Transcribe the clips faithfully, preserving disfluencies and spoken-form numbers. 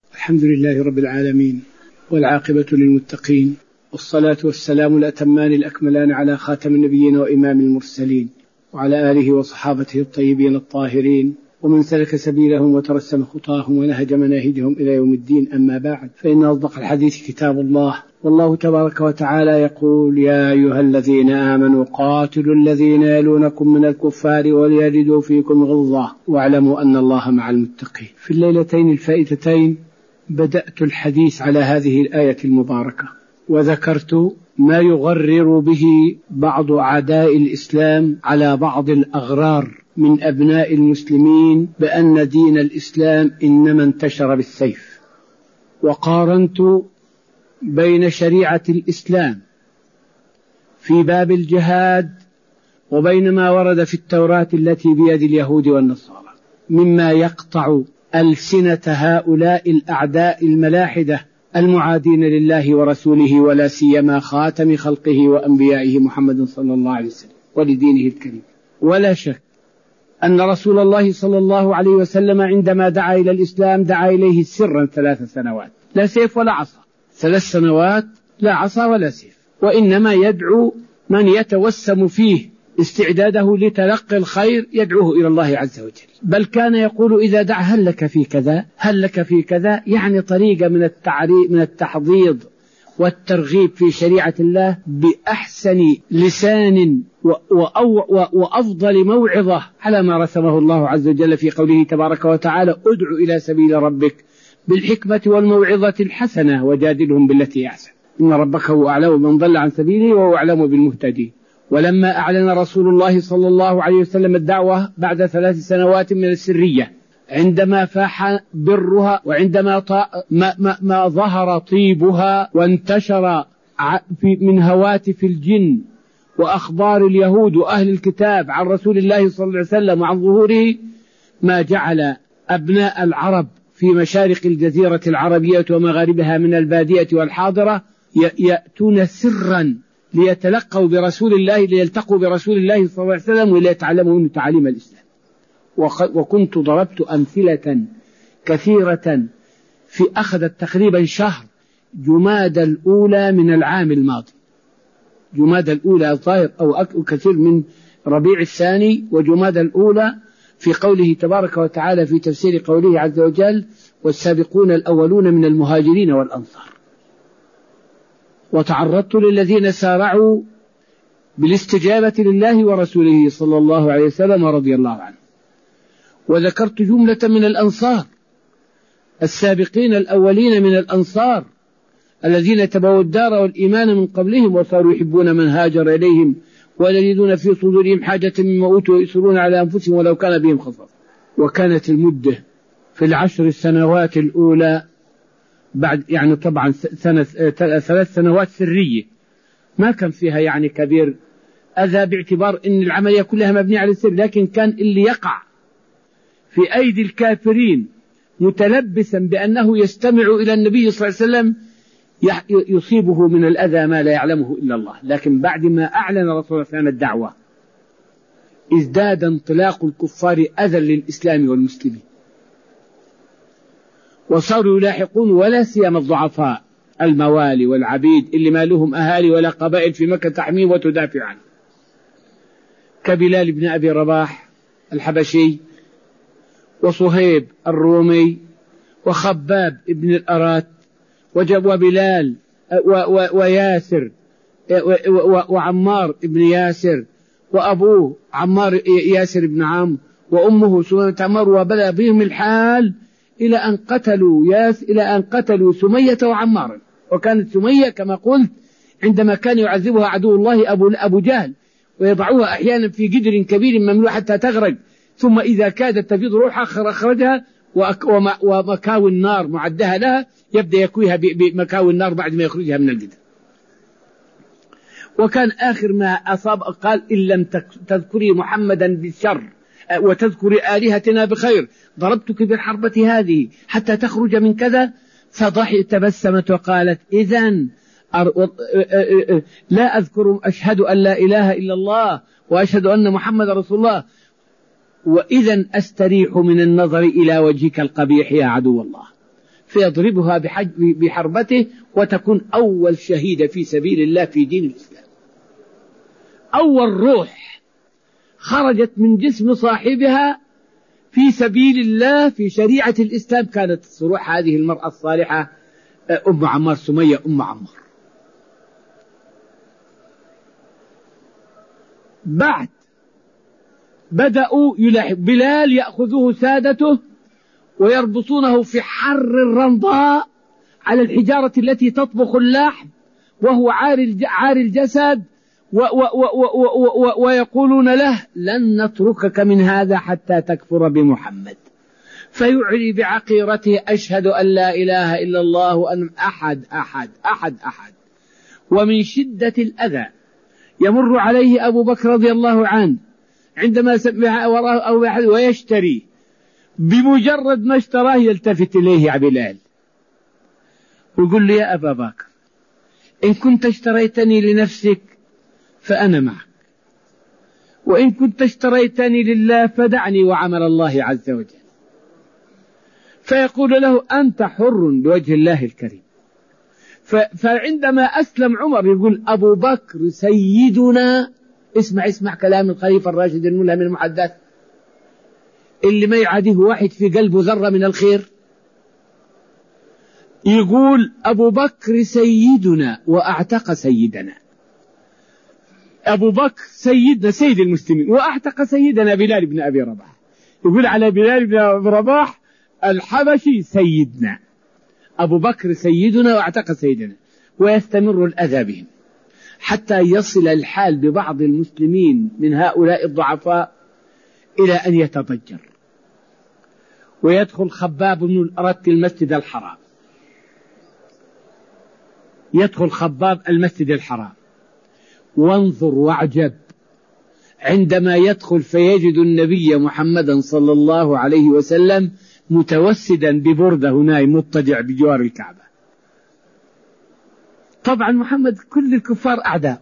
الحمد لله رب العالمين، والعاقبة للمتقين، والصلاة والسلام الأتمان الأكملان على خاتم النبيين وإمام المرسلين، وعلى آله وصحابته الطيبين الطاهرين، ومن سلك سبيلهم وترسم خطاهم ونهج مناهجهم إلى يوم الدين. أما بعد، فإن أصدق الحديث كتاب الله، والله تبارك وتعالى يقول: يا أيها الذين آمنوا قاتلوا الذين يلونكم من الكفار وليجدوا فيكم غلظة واعلموا أن الله مع المتقين. في الليلتين الفائتتين بدأت الحديث على هذه الآية المباركة، وذكرت ما يغرر به بعض أعداء الإسلام على بعض الأغرار من أبناء المسلمين بأن دين الإسلام إنما انتشر بالسيف، وقارنت بين شريعة الإسلام في باب الجهاد وبين ما ورد في التوراة التي بيد اليهود والنصارى مما يقطع ألسنة هؤلاء الأعداء الملاحدة المعادين لله ورسوله، ولا سيما خاتم خلقه وأنبيائه محمد صلى الله عليه وسلم ولدينه الكريم. ولا شك أن رسول الله صلى الله عليه وسلم عندما دعا إلى الإسلام دعا إليه سرا ثلاث سنوات، لا سيف ولا عصا، ثلاث سنوات لا عصا ولا سيف، وإنما يدعو من يتوسم فيه استعداده لتلقي الخير يدعوه إلى الله عز وجل. بل كان يقول إذا دعا هل لك في كذا هل لك في كذا، يعني طريقة من التعريض من التحضيض والترغيب في شريعة الله بأحسن لسان وأفضل موعظة على ما رسمه الله عز وجل في قوله تبارك وتعالى: ادع إلى سبيل ربك بالحكمة والموعظة الحسنة وجادلهم بالتي أحسن إن ربك هو أعلم من ضل عن سبيله وهو أعلم بالمهتدين. ولما أعلن رسول الله صلى الله عليه وسلم الدعوة بعد ثلاث سنوات من السرية، عندما فاح برها وعندما ما, ما, ما ظهر طيبها وانتشر من هواتف الجن وأخبار اليهود وأهل الكتاب عن رسول الله صلى الله عليه وسلم وعن ظهوره، ما جعل أبناء العرب في مشارق الجزيرة العربية ومغاربها من البادية والحاضرة يأتون سرا ليتلقوا برسول الله ليلتقوا برسول الله صلى الله عليه وسلم وليتعلموا منه تعاليم الإسلام. وكنت ضربت أمثلة كثيرة في أخذت تقريبا شهر جمادى الأولى من العام الماضي، جمادى الأولى الظاهر أو كثير من ربيع الثاني وجمادى الأولى، في قوله تبارك وتعالى في تفسير قوله عز وجل: والسابقون الأولون من المهاجرين والأنصار. وتعرضت للذين سارعوا بالاستجابة لله ورسوله صلى الله عليه وسلم رضي الله عنه، وذكرت جملة من الأنصار السابقين الأولين من الأنصار الذين تبوا الدار والإيمان من قبلهم وصاروا يحبون من هاجر إليهم ولا يجدون في صدورهم حاجة مما أوتوا ويؤثرون على أنفسهم ولو كان بهم خصاصة. وكانت المدة في العشر السنوات الأولى بعد يعني طبعا سنة ثلاث سنوات سرية ما كان فيها يعني كبير أذى باعتبار أن العملية كلها مبنية على السر، لكن كان اللي يقع في أيدي الكافرين متلبسا بأنه يستمع إلى النبي صلى الله عليه وسلم يصيبه من الأذى ما لا يعلمه إلا الله. لكن بعد ما أعلن رسول الله صلى الله عليه وسلم الدعوة ازداد انطلاق الكفار أذى للإسلام والمسلمين، وصاروا يلاحقون ولا سيما الضعفاء الموالي والعبيد اللي ما لهم أهالي ولا قبائل في مكة تحميهم وتدافع عنه، كبلال بن أبي رباح الحبشي وصهيب الرومي وخباب بن الأرات وبلال وياسر وعمار بن ياسر وأبوه عمار ياسر بن عم وأمه سمية عمار، وبدأ بهم الحال إلى أن قتلوا ياس إلى أن قتلوا سمية وعمار. وكانت سمية كما قلت عندما كان يعذبها عدو الله أبو, أبو جهل ويضعوها أحيانا في جدر كبير مملوء حتى تغرق، ثم إذا كادت تفيض روحها أخرجها ومكاوي النار معدها لها يبدأ يكويها بمكاوي النار بعد ما يخرجها من الجدر. وكان آخر ما أصاب قال: إن لم تذكري محمدا بالشر وتذكري آلهتنا بخير ضربتك بالحربة هذه حتى تخرج من كذا. فضحك تبسمت وقالت: إذن لا أذكر أشهد أن لا إله إلا الله وأشهد أن محمد رسول الله، وإذا أستريح من النظر إلى وجهك القبيح يا عدو الله. فيضربها بحربته وتكون أول شهيدة في سبيل الله في دين الإسلام. أول روح خرجت من جسم صاحبها في سبيل الله في شريعة الإسلام كانت روح هذه المرأة الصالحة أم عمار، سمية أم عمار. بعد بدأوا يلاحق بلال، يأخذه سادته ويربطونه في حر الرمضاء على الحجارة التي تطبخ اللحم وهو عار الجسد، ويقولون له لن نتركك من هذا حتى تكفر بمحمد. فيعلي بعقيرته أشهد أن لا إله إلا الله وأن أحد أحد أحد أحد. ومن شدة الأذى يمر عليه أبو بكر رضي الله عنه عندما سمع وراه أو أحد ويشتري، بمجرد ما اشتراه يلتفت إليه يا بلال ويقول له يا أبا بكر إن كنت اشتريتني لنفسك فأنا معك، وإن كنت اشتريتني لله فدعني وعمل الله عز وجل. فيقول له أنت حر بوجه الله الكريم. فعندما أسلم عمر يقول أبو بكر سيدنا، اسمع اسمع كلام الخليفة الراشد الملهم المحدث اللي ما يعاديه واحد في قلبه ذرة من الخير، يقول أبو بكر سيدنا وأعتق سيدنا. أبو بكر سيدنا سيد المسلمين وأعتق سيدنا بلال بن أبي رباح. يقول على بلال بن أبي رباح الحبشي سيدنا، أبو بكر سيدنا وأعتق سيدنا. ويستمر الأذى بهم حتى يصل الحال ببعض المسلمين من هؤلاء الضعفاء إلى أن يتضجر ويدخل خباب بن الأرت المسجد الحرام. يدخل خباب المسجد الحرام، وانظر واعجب عندما يدخل فيجد النبي محمدا صلى الله عليه وسلم متوسدا ببردة هنا مضطجع بجوار الكعبة. طبعا محمد كل الكفار أعداء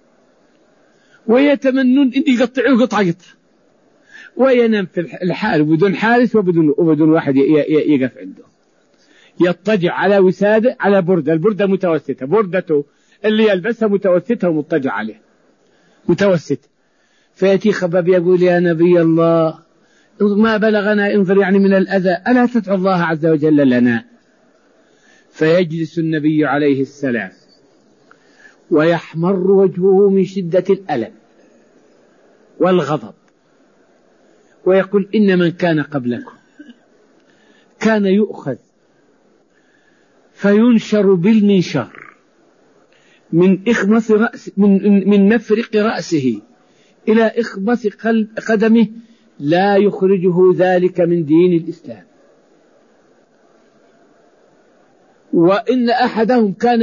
ويتمنون أن يقطعوه قطعة قطعة، وينام في الحال بدون حارس وبدون, وبدون واحد يقف عنده. يضطجع على وسادة على بردة، البردة متوسطة، بردته اللي يلبسها متوسطة ومضطجع عليه متوسط. فيأتي خباب يقول يا نبي الله ما بلغنا انظر يعني من الأذى، ألا تدعو الله عز وجل لنا؟ فيجلس النبي عليه السلام ويحمر وجهه من شدة الألم والغضب ويقول إن من كان قبلكم كان يؤخذ فينشر بالمنشار من إخمص رأس من, من مفرق رأسه إلى إخمص قدمه لا يخرجه ذلك من دين الإسلام. وإن أحدهم كان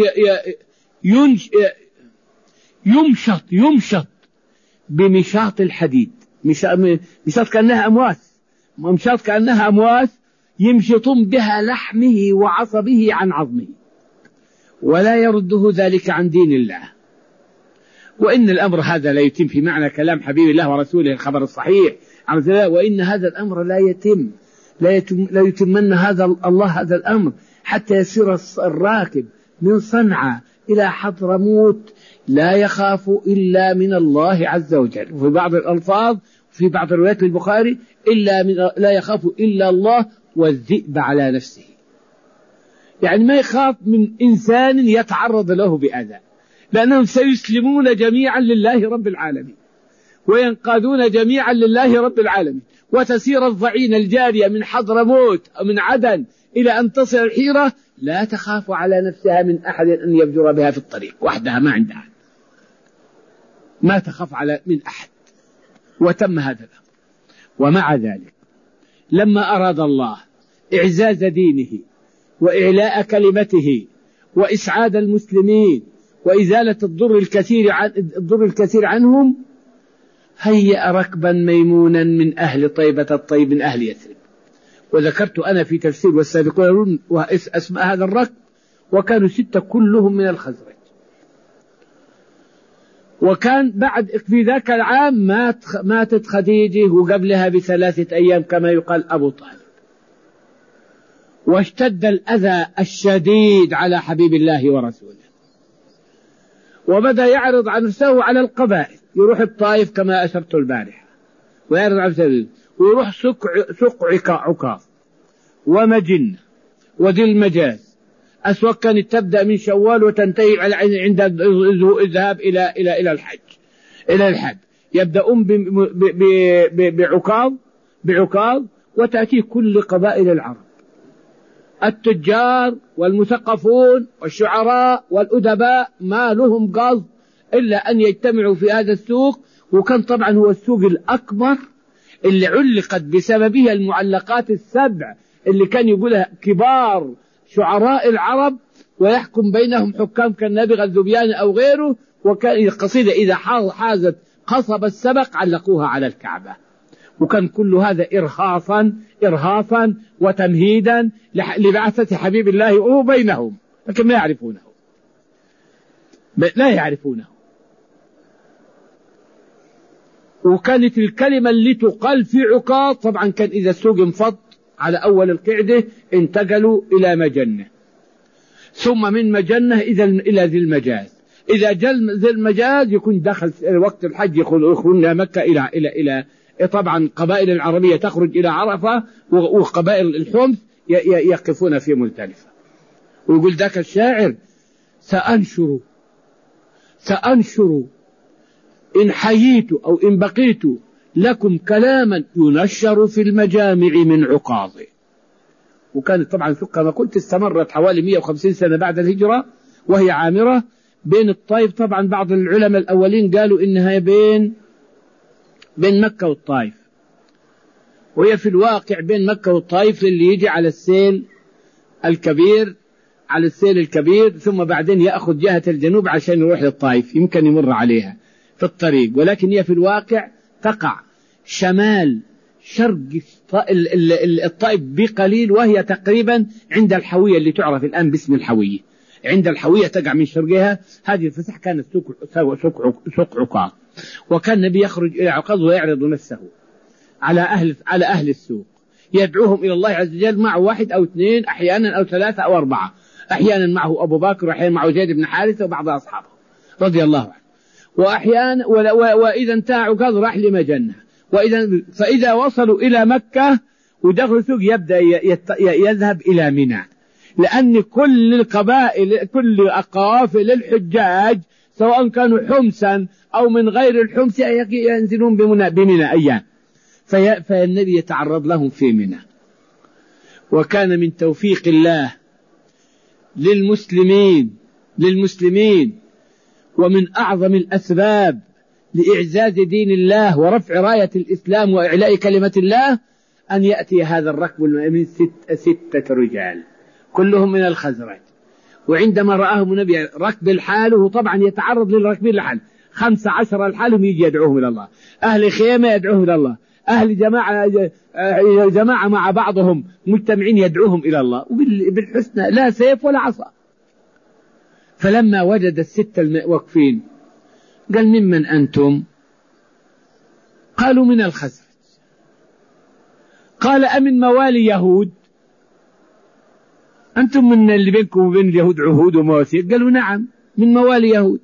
يمشط يمشط بمشاط الحديد، مشاط كأنها أمواس، مشاط كأنها أمواس يمشطون بها لحمه وعصبه عن عظمه، ولا يرده ذلك عن دين الله. وإن الأمر هذا لا يتم في معنى كلام حبيب الله ورسوله الخبر الصحيح، وإن هذا الأمر لا يتم لا يتم لا يتمن هذا الله هذا الأمر حتى يسير الراكب من صنعاء إلى حضرموت لا يخاف إلا من الله عز وجل. وفي بعض الألفاظ في بعض روايات البخاري إلا من لا يخاف إلا الله والذئب على نفسه، يعني ما يخاف من إنسان يتعرض له بأذى، لأنهم سيسلمون جميعا لله رب العالمين وينقادون جميعا لله رب العالمين. وتسير الضعين الجارية من حضرموت أو من عدن إلى أن تصل الحيرة لا تخاف على نفسها من أحد أن يبجر بها في الطريق وحدها، ما عندها ما تخاف على من أحد. وتم هذا الأمر. ومع ذلك لما أراد الله إعزاز دينه وإعلاء كلمته وإسعاد المسلمين وإزالة الضر الكثير عن الضر الكثير عنهم هيأ ركبا ميمونا من أهل طيبة الطيب من أهل يثرب. وذكرت أنا في تفسير والسابقون أسماء هذا الركب، وكانوا ستة كلهم من الخزرج. وكان بعد في ذاك العام مات ماتت خديجة وقبلها بثلاثة أيام كما يقال أبو طالب. واشتد الأذى الشديد على حبيب الله ورسوله، وبدأ يعرض عن نفسه على القبائل، يروح الطائف كما أشرت البارحة ويعرض عن نفسه، ويروح سوق عكاظ ومجن وذي المجاز. أسواق كانت تبدأ من شوال وتنتهي عند الذهاب إلى إلى إلى الحج إلى الحج يبدأون بعكاظ بعكاظ وتأتي كل قبائل العرب، التجار والمثقفون والشعراء والأدباء ما لهم قصد إلا أن يجتمعوا في هذا السوق. وكان طبعا هو السوق الأكبر اللي علقت بسببه المعلقات السبع اللي كان يقولها كبار شعراء العرب، ويحكم بينهم حكام كالنابغة الذبياني أو غيره. وكان القصيدة إذا حازت قصب السبق علقوها على الكعبة. وكان كل هذا إرهاصا إرهاصا وتمهيدا لبعثة حبيب الله وهو بينهم، لكن ما يعرفونه لا يعرفونه. وكانت الكلمة اللي تقال في عكاظ طبعا كان إذا السوق انفض على أول القعدة انتقلوا إلى مجنة، ثم من مجنة إلى ذي المجاز. إذا جل ذي المجاز يكون دخل وقت الحج يخرجون مكة إلى إلى إلى طبعا قبائل العربية تخرج إلى عرفة، وقبائل الحمص يقفون في مزدلفة. ويقول ذاك الشاعر: سأنشر سأنشر إن حييت أو إن بقيت لكم كلاما ينشر في المجامع من عكاظ. وكانت طبعا كما قلت استمرت حوالي مئة وخمسين سنة بعد الهجرة وهي عامرة بين الطائف. طبعا بعض العلماء الأولين قالوا إنها بين بين مكة والطائف، وهي في الواقع بين مكة والطائف اللي يجي على السيل الكبير على السيل الكبير ثم بعدين يأخذ جهة الجنوب عشان يروح للطائف، يمكن يمر عليها في الطريق، ولكن هي في الواقع تقع شمال شرق الطائف بقليل، وهي تقريبا عند الحوية اللي تعرف الآن باسم الحوية. عند الحوية تقع من شرقها. هذه الفسح كانت سوق سوق سوق عكاظ. وكان النبي يخرج إلى عكاظ ويعرض نفسه على أهل على أهل السوق، يدعوهم إلى الله عز وجل معه واحد أو اثنين، أحيانا أو ثلاثة أو أربعة، أحيانا معه أبو بكر وأحيانا معه زيد بن حارثة وبعض أصحابه رضي الله عنه. وأحيانا وإذا انتهى عكاظ راح لمجنة. وإذا فإذا وصلوا إلى مكة ودخلوا السوق يبدأ يذهب إلى منى، لأن كل القبائل كل قوافل الحجاج سواء كانوا حمصا أو من غير الحمص ينزلون بمنى أيام، فالنبي يتعرض لهم في منى. وكان من توفيق الله للمسلمين للمسلمين ومن أعظم الأسباب لإعزاز دين الله ورفع راية الإسلام وإعلاء كلمة الله أن يأتي هذا الركب من ست ستة رجال كلهم من الخزرج. وعندما رآهم النبي ركب الحال طبعا يتعرض للركبين الحال، خمسة عشر الحالهم يجي يدعوهم إلى الله، أهل خيمة يدعوهم إلى الله، أهل جماعة جماعة مع بعضهم مجتمعين يدعوهم إلى الله، وبالحسنى لا سيف ولا عصا. فلما وجد الستة الموقفين قال: ممن أنتم؟ قالوا: من الخزرج. قال: أمن موالي يهود؟ أنتم من اللي بينكم وبين اليهود عهود ومواثيق؟ قالوا: نعم من موالي يهود.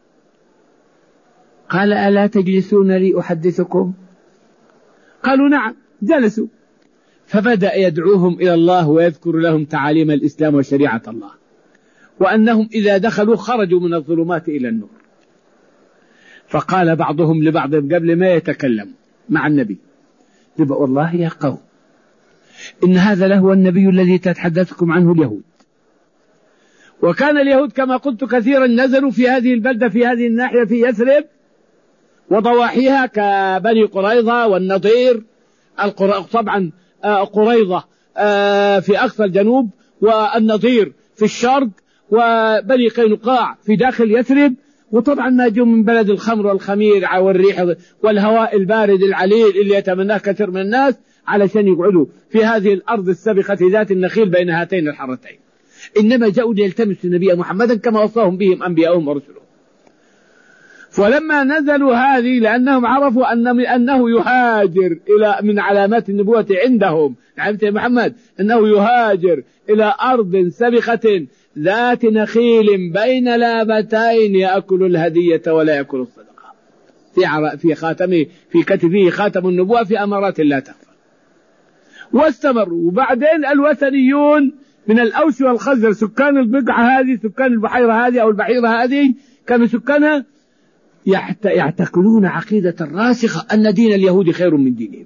قال: ألا تجلسون لي أحدثكم؟ قالوا: نعم. جلسوا، فبدأ يدعوهم إلى الله ويذكر لهم تعاليم الإسلام وشريعة الله، وأنهم إذا دخلوا خرجوا من الظلمات إلى النور. فقال بعضهم لبعض قبل ما يتكلم مع النبي: والله يا قوم إن هذا لهو النبي الذي تتحدثكم عنه اليهود. وكان اليهود كما قلت كثيرا نزلوا في هذه البلدة في هذه الناحية في يثرب وضواحيها كبني قريظة والنضير. طبعا قريظة في أقصى الجنوب والنضير في الشرق وبني قينقاع في داخل يثرب. وطبعا ما جو من بلد الخمر والخمير والريح والهواء البارد العليل اللي يتمناه كثير من الناس علشان يقعدوا في هذه الأرض السبخة ذات النخيل بين هاتين الحرتين. إنما جاءوا ليلتمسوا النبي محمدا كما وصاهم بهم أنبياءهم ورسلهم. ولما نزلوا هذه لأنهم عرفوا أن أنه يهاجر إلى من علامات النبوة عندهم، عرفت يا محمد أنه يهاجر إلى أرض سبخة ذات نخيل بين لابتين يأكل الهدية ولا يأكل الصدقة، في في خاتمه في كتفه خاتم النبوة في أمارات لا تخفى. واستمروا. وبعدين الوثنيون من الأوس والخزرج، سكان البقعة هذه، سكان البحيرة هذه أو البحيرة هذه، كانوا سكانها يعتقدون عقيدة راسخة أن دين اليهود خير من دينهم،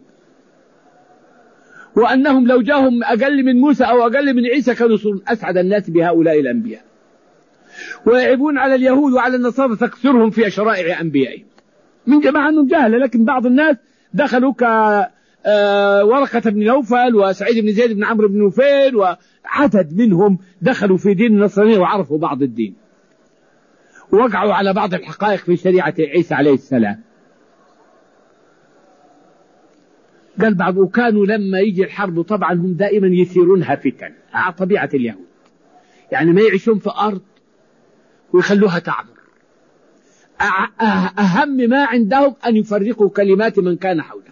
وأنهم لو جاءهم أقل من موسى أو أقل من عيسى كانوا أسعد الناس بهؤلاء الأنبياء، ويعيبون على اليهود وعلى النصارى تكثرهم في شرائع أنبيائهم من جماعة أنهم جهلة. لكن بعض الناس دخلوا كورقة بن نوفل وسعيد بن زيد بن عمرو بن نوفيل وعدد منهم دخلوا في دين النصرانية وعرفوا بعض الدين، ووقعوا على بعض الحقائق في شريعة عيسى عليه السلام. قال بعض وكانوا لما يجي الحرب طبعا هم دائما يثيرونها فتن على طبيعة اليهود، يعني ما يعيشون في أرض ويخلوها تعمر، أهم ما عندهم أن يفرقوا كلمات من كان حولهم،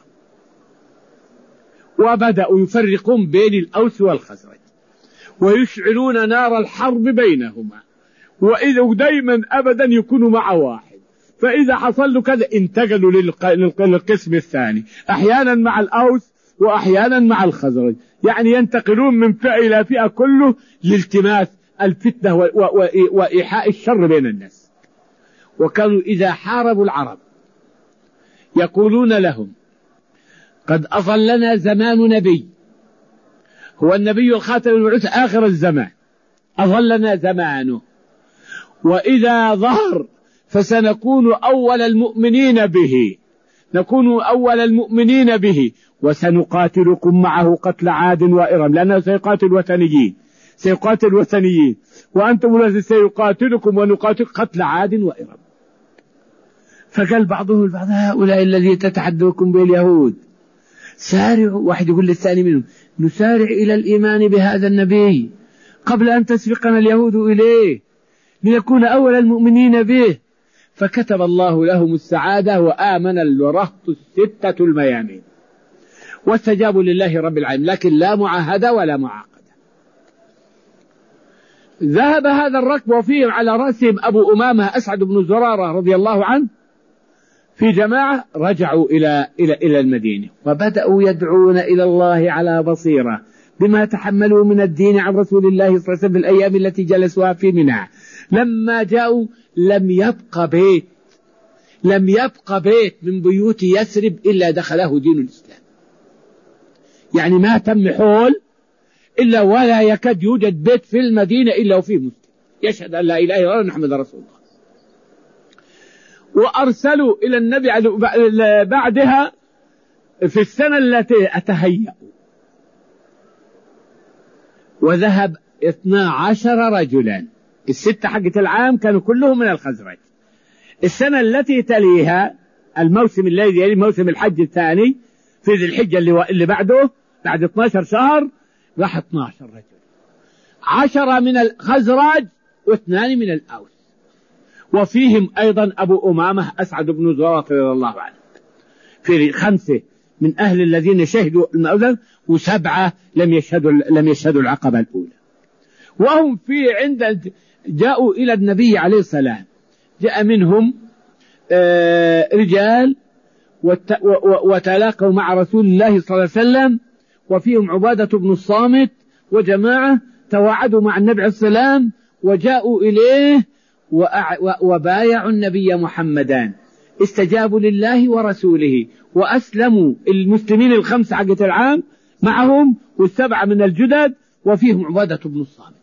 وبدأوا يفرقون بين الأوس والخزرج ويشعلون نار الحرب بينهما، وإذا ودايما أبدا يكونوا مع واحد، فإذا حصل له كذا انتقلوا للقسم الثاني، أحيانا مع الأوس وأحيانا مع الخزرج، يعني ينتقلون من فئة إلى فئة كله لالتماس الفتنة وإيحاء الشر بين الناس. وكانوا إذا حاربوا العرب يقولون لهم قد أظلنا زمان نبي، هو النبي الخاتم المبعوث آخر الزمان، أظلنا زمانه، وإذا ظهر فسنكون أول المؤمنين به، نكون أول المؤمنين به، وسنقاتلكم معه قتل عاد وإرم، لأنه سيقاتل وثنيين سيقاتل وثنيين وأنتم الذين سيقاتلكم ونقاتل قتل عاد وإرم. فقال بعضهم البعض هؤلاء الذين تتحدثكم باليهود سارعوا، واحد يقول للثاني منهم نسارع إلى الإيمان بهذا النبي قبل أن تسبقنا اليهود إليه لنكون أول المؤمنين به. فكتب الله لهم السعادة وآمن الرهط الستة الميامين واستجابوا لله رب العالمين، لكن لا معاهدة ولا معاقدة. ذهب هذا الركب وفيهم على رأسهم أبو أمامة أسعد بن زرارة رضي الله عنه في جماعة، رجعوا إلى إلى إلى المدينة وبدأوا يدعون إلى الله على بصيرة بما تحملوا من الدين عن رسول الله صلى الله عليه وسلم في الأيام التي جلسوها في منى. لما جاءوا لم يبق بيت لم يبق بيت من بيوت يثرب إلا دخله دين الإسلام، يعني ما تم حول إلا ولا يكاد يوجد بيت في المدينة إلا وفيه مسلم يشهد أن لا إله إلا الله محمد رسول الله. وأرسلوا إلى النبي بعدها في السنة التي أتهيأوا، وذهب اثنا عشر رجلا، الستة حقة العام كانوا كلهم من الخزرج. السنة التي تليها الموسم الذي يلي موسم الحج الثاني في ذي الحجة اللي, اللي بعده بعد اثنا عشر شهر راح اثنا عشر رجل، عشرة من الخزرج واثنان من الأوس، وفيهم أيضا أبو أمامة أسعد بن زرارة رضي الله عنه، في خمسة من أهل الذين شهدوا المأذن وسبعة لم يشهدوا لم يشهدوا العقبة الأولى. وهم في عند جاءوا إلى النبي عليه السلام، جاء منهم رجال وتلاقوا مع رسول الله صلى الله عليه وسلم، وفيهم عبادة بن الصامت وجماعة تواعدوا مع النبي عليه السلام وجاءوا إليه وبايعوا النبي محمدا، استجابوا لله ورسوله وأسلموا. المسلمين الخمسة حقة العام معهم والسبعة من الجدد، وفيهم عبادة بن الصامت.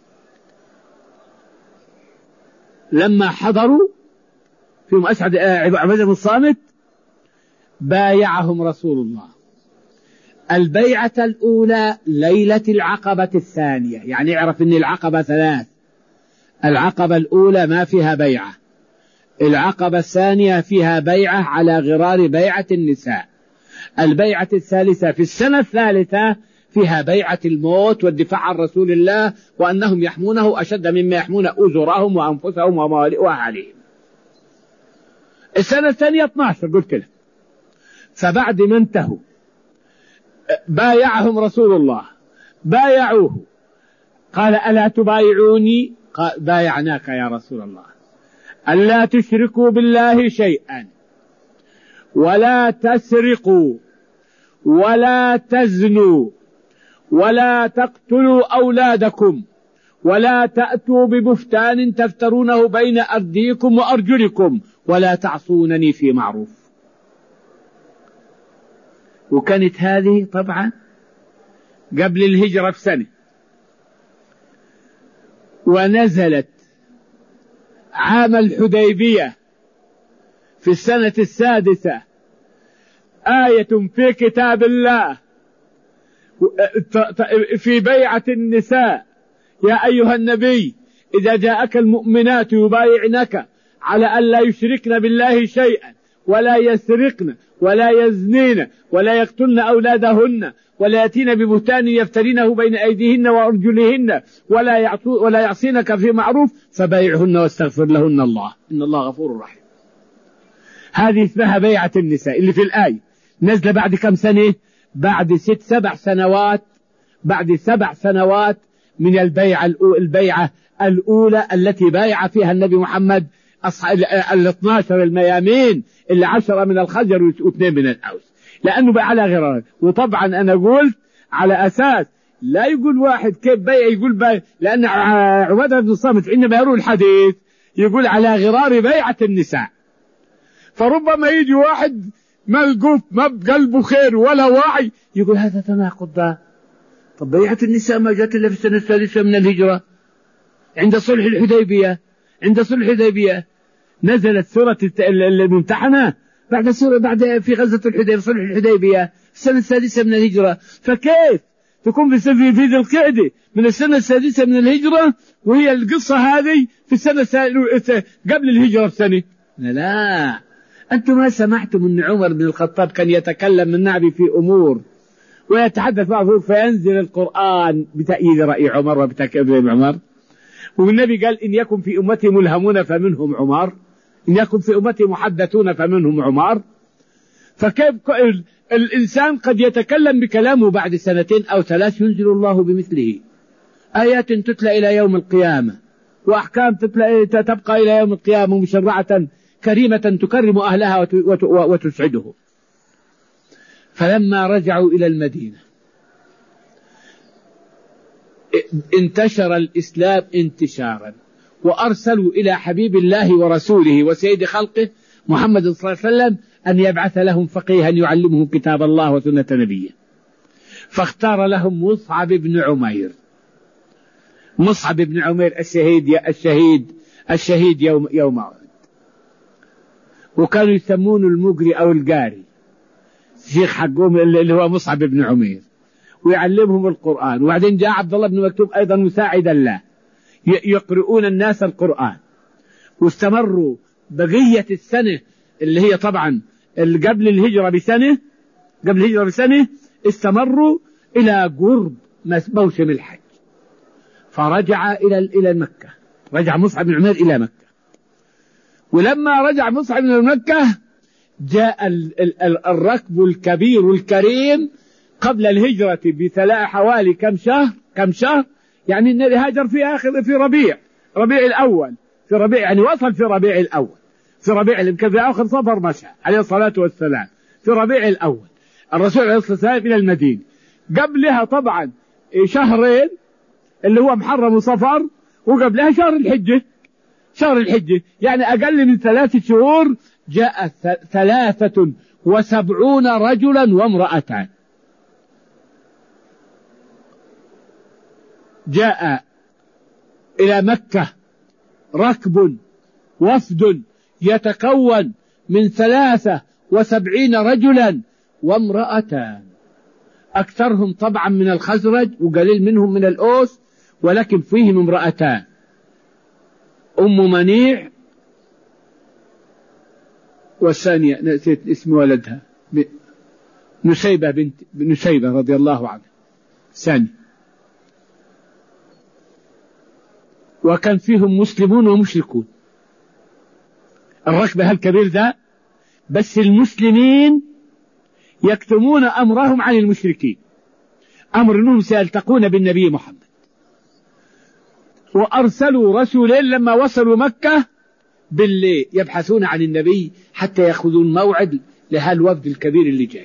لما حضروا فيهم أسعد عبادة بن الصامت بايعهم رسول الله البيعة الأولى ليلة العقبة الثانية، يعني اعرف أن العقبة ثلاث، العقبة الأولى ما فيها بيعة، العقبة الثانية فيها بيعة على غرار بيعة النساء، البيعة الثالثة في السنة الثالثة فيها بيعة الموت والدفاع عن رسول الله، وأنهم يحمونه أشد مما يحمون أزرهم وأنفسهم وأهاليهم. السنة الثانية اثنا عشر قلت لك. فبعد ما انتهوا بايعهم رسول الله، بايعوه، قال ألا تبايعوني؟ قال بايعناك يا رسول الله. ألا تشركوا بالله شيئا، ولا تسرقوا، ولا تزنوا، ولا تقتلوا أولادكم، ولا تأتوا ببهتان تفترونه بين أيديكم وأرجلكم، ولا تعصونني في معروف. وكانت هذه طبعا قبل الهجرة بسنة، ونزلت عام الحديبية في السنة السادسة آية في كتاب الله في بيعة النساء: يا أيها النبي إذا جاءك المؤمنات يبايعنك على أن لا يشركن بالله شيئا، ولا يسرقن، ولا يزنين، ولا يقتلن أولادهن، ولا يأتين ببهتان يفترينه بين أيديهن وأرجلهن، ولا يعصو ولا يعصينك في معروف، فبايعهن واستغفر لهن الله إن الله غفور رحيم. هذه اسمها بيعة النساء اللي في الآية، نزل بعد كم سنة؟ بعد ست سبع سنوات بعد سبع سنوات من البيعة البيعة الأولى التي بايع فيها النبي محمد الاثنى عشر الميامين، اللي عشرة من الخزر واثنين من الأوس، لأنه بقى على غرار. وطبعا أنا قلت على أساس لا يقول واحد كيف بيع، يقول بيع، لأن عبادة بن الصامت عندما يروي الحديث يقول على غرار بيعة النساء. فربما يجي واحد ملقوف ما بقلبه خير ولا واعي يقول هذا تناقض ده. طب بيعة النساء ما جاءت إلا في السنة السادسة من الهجرة عند صلح الحديبية. عند صلح الحديبية نزلت سورة الممتحنة بعد سورة بعد في غزوة الحديبية، صلح الحديبية في السنة السادسة من الهجرة. فكيف تكون في في ذي القعدة من السنة السادسة من الهجرة وهي القصة هذه في السنة قبل الهجرة بسنة؟ لا، أنتم ما سمعتم أن عمر بن الخطاب كان يتكلم من نعبي في أمور ويتحدث معه فينزل القرآن بتأييد رأي عمر وبتكلم عمر؟ والنبي قال إن يكن في أمتي ملهمون فمنهم عمر، إن يكن في أمتي محدثون فمنهم عمر. فكيف الإنسان قد يتكلم بكلامه بعد سنتين أو ثلاث ينزل الله بمثله آيات تتلى إلى يوم القيامة، وأحكام تتلى تبقى إلى يوم القيامة مشرعة كريمة تكرم أهلها وتسعده. فلما رجعوا إلى المدينة انتشر الإسلام انتشارا، وأرسلوا إلى حبيب الله ورسوله وسيد خلقه محمد صلى الله عليه وسلم أن يبعث لهم فقيها يعلمهم كتاب الله وسنة نبيه. فاختار لهم مصعب بن عمير. مصعب بن عمير الشهيد الشهيد الشهيد يوم يوم أحد، وكانوا يسمونه المقري أو القاري، الشيخ حقهم اللي هو مصعب بن عمير، ويعلمهم القرآن. وبعدين جاء عبد الله بن مكتوم أيضا مساعدا له يقرؤون الناس القرآن. واستمروا بقية السنة اللي هي طبعا اللي قبل الهجرة بسنة قبل الهجرة بسنة استمروا إلى قرب موسم الحج. فرجع إلى إلى مكة، رجع مصعب بن عمير إلى مكة. ولما رجع مصعب بن مكة جاء الركب الكبير الكريم قبل الهجرة بثلاث حوالي كم شهر كم شهر يعني النبي هاجر في آخر في ربيع ربيع الأول في ربيع يعني وصل في ربيع الأول في ربيع يمكن في آخر صفر مشى عليه الصلاة والسلام في ربيع الأول الرسول عليه الصلاة والسلام إلى المدينة. قبلها طبعا شهرين اللي هو محرم وصفر، وقبلها شهر الحجة شهر الحجة يعني أقل من ثلاث شهور جاء ثلاثة وسبعون رجلا وامرأتان. جاء إلى مكة ركب وفد يتكون من ثلاثة وسبعين رجلا وامرأتان، أكثرهم طبعا من الخزرج وقليل منهم من الأوس، ولكن فيهم امرأتان، أم منيع والثانية نسيت اسم ولدها نسيبة بنت نسيبة رضي الله عنها ثانية. وكان فيهم مسلمون ومشركون. الركب هالكبير ذا بس المسلمين يكتمون أمرهم عن المشركين، أمر أنهم سيلتقون بالنبي محمد. وأرسلوا رسولين لما وصلوا مكة بالليل يبحثون عن النبي حتى يأخذون موعد لهالوفد الكبير اللي جاي.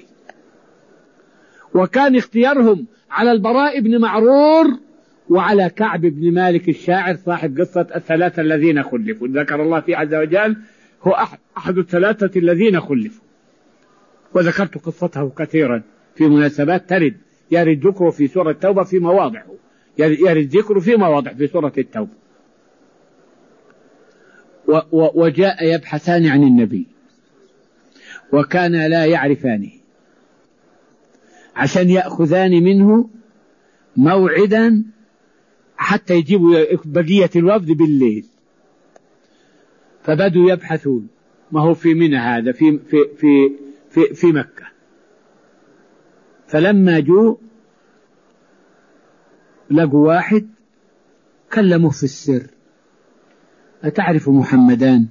وكان اختيارهم على البراء بن معرور وعلى كعب بن مالك الشاعر صاحب قصة الثلاثة الذين خلفوا، ذكر الله فيه عز وجل هو أحد الثلاثة الذين خلفوا، وذكرت قصته كثيرا في مناسبات ترد، يرد ذكره في سورة التوبة في مواضعه، يرد ذكره في مواضع في سورة التوبة. وجاء يبحثان عن النبي وكان لا يعرفانه عشان يأخذان منه موعدا حتى يجيبوا بقية الوفد بالليل. فبدوا يبحثون، ما هو في منى هذا في, في, في, في, في مكة. فلما جو لقوا واحد كلموه في السر: أتعرف محمدان؟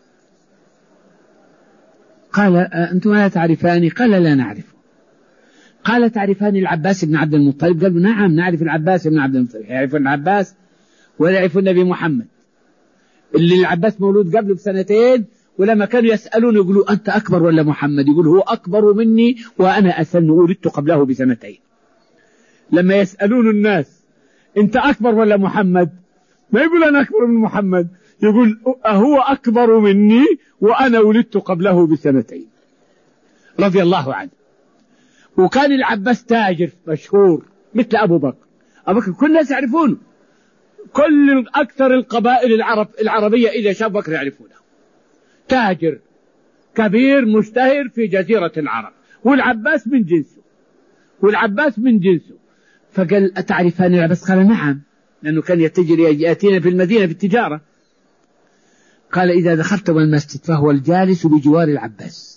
قال: أنتم لا تعرفاني؟ قال: لا نعرفه. قال: تعرفان العباس بن عبد المطلب؟ قالوا: نعم نعرف العباس بن عبد المطلب. يعرفون العباس ولا يعرفون النبي محمد اللي العباس مولود قبله بسنتين، ولما كانوا يسألون يقولوا: أنت أكبر ولا محمد؟ يقول: هو أكبر مني وأنا أسن، ولدت قبله بسنتين. لما يسألون الناس: أنت أكبر ولا محمد؟ ما يقول أنا أكبر من محمد، يقول: هو أكبر مني وأنا ولدت قبله بسنتين، رضي الله عنه. وكان العباس تاجر مشهور مثل أبو بكر. أبو بكر كل الناس يعرفونه، كل أكثر القبائل العرب العربية إذا شاف بكر يعرفونه، تاجر كبير مشتهر في جزيرة العرب، والعباس من جنسه والعباس من جنسه. فقال: أتعرفان العباس؟ قال: نعم، لأنه كان يتجر يأتينا في المدينة في التجارة. قال: إذا دخلتم المسجد فهو الجالس بجوار العباس.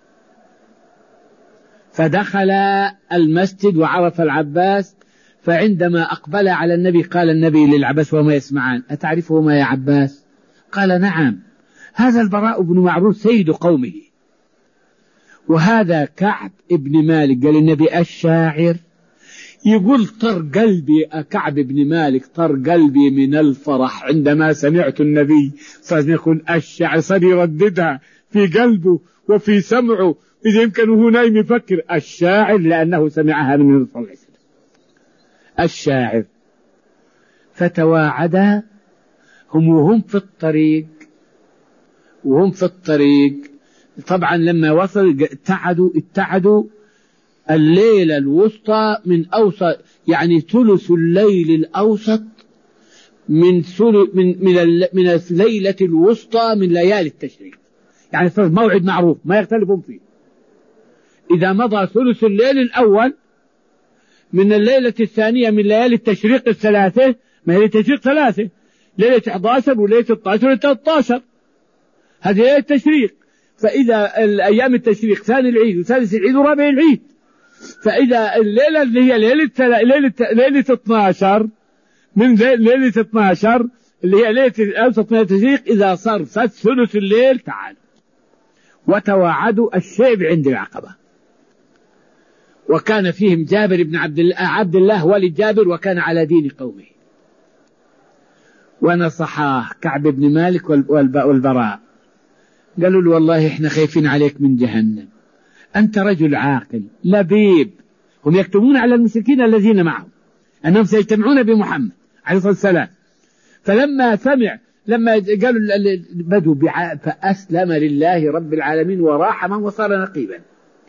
فدخل المسجد وعرف العباس، فعندما أقبل على النبي قال النبي للعباس وهما يسمعان: أتعرفهما يا عباس؟ قال: نعم، هذا البراء بن معرور سيد قومه، وهذا كعب ابن مالك. قال النبي: الشاعر. يقول: طر قلبي كعب بن مالك، طر قلبي من الفرح عندما سمعت النبي صلى الله عليه وسلم يقول الشاعر، صار يرددها في قلبه وفي سمعه، إذا يمكن هو نايم يفكر الشاعر، لأنه سمعها من النبي صلى الله عليه وسلم الشاعر. فتواعدا هم وهم في الطريق وهم في الطريق طبعا لما وصل اتعدوا اتعدوا الليلة الوسطى من أوسط، يعني ثلث الليل الأوسط من من من من الليلة الوسطى من ليالي التشريق، يعني صار موعد معروف ما يختلفون فيه. إذا مضى ثلث الليل الأول من الليلة الثانية من ليالي التشريق الثلاثة، ما هي التشريق ثلاثة، ليلة أحد عشر وليلة ستة عشر وليلة ثلاثة عشر، هذه ليلة التشريق. فإذا الأيام التشريق ثاني العيد وثالث العيد ورابع العيد، فإذا الليلة اللي هي ليلة ليلة ليلة اثني عشر من ليلة اثني عشر اللي هي ليلة الأوسط من التشريق، إذا صار ثلث الليل تعالوا وتواعدوا الشيب عند العقبة. وكان فيهم جابر بن عبد الله عبد الله والد جابر، وكان على دين قومه. ونصحاه كعب بن مالك والبراء، قالوا له: والله احنا خايفين عليك من جهنم، أنت رجل عاقل لبيب. هم يكتبون على المشركين الذين معهم أنهم سيجتمعون بمحمد عليه الصلاة والسلام. فلما سمع لما قالوا بدوا فأسلم لله رب العالمين وراح من وصار نقيبا.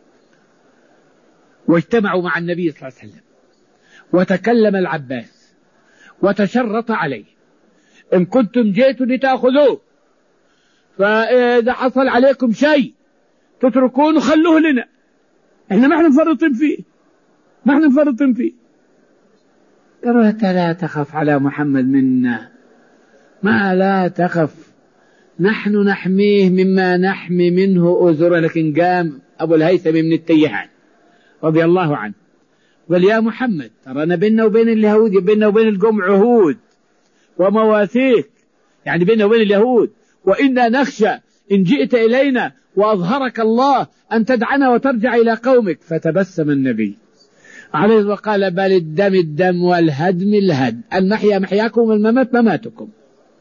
واجتمعوا مع النبي صلى الله عليه وسلم، وتكلم العباس وتشرط عليه: إن كنتم جئتوا لتأخذوه، فإذا حصل عليكم شيء تتركون خلوه لنا، احنا ما احنا مفرطين فيه ما احنا مفرطين فيه. قالوا: أنت لا تخف على محمد منا، ما لا تخف، نحن نحميه مما نحمي منه أزر. لكن قام أبو الهيثم من التيهان رضي الله عنه قال: يا محمد، ترانا بيننا وبين اليهود بيننا وبين القوم عهود ومواثيق، يعني بيننا وبين اليهود، وإنا نخشى إن جئت إلينا وأظهرك الله أن تدعنا وترجع إلى قومك. فتبسم النبي عليه وقال بل الدم الدم والهدم الهدم، المحيا محياكم والممات مماتكم،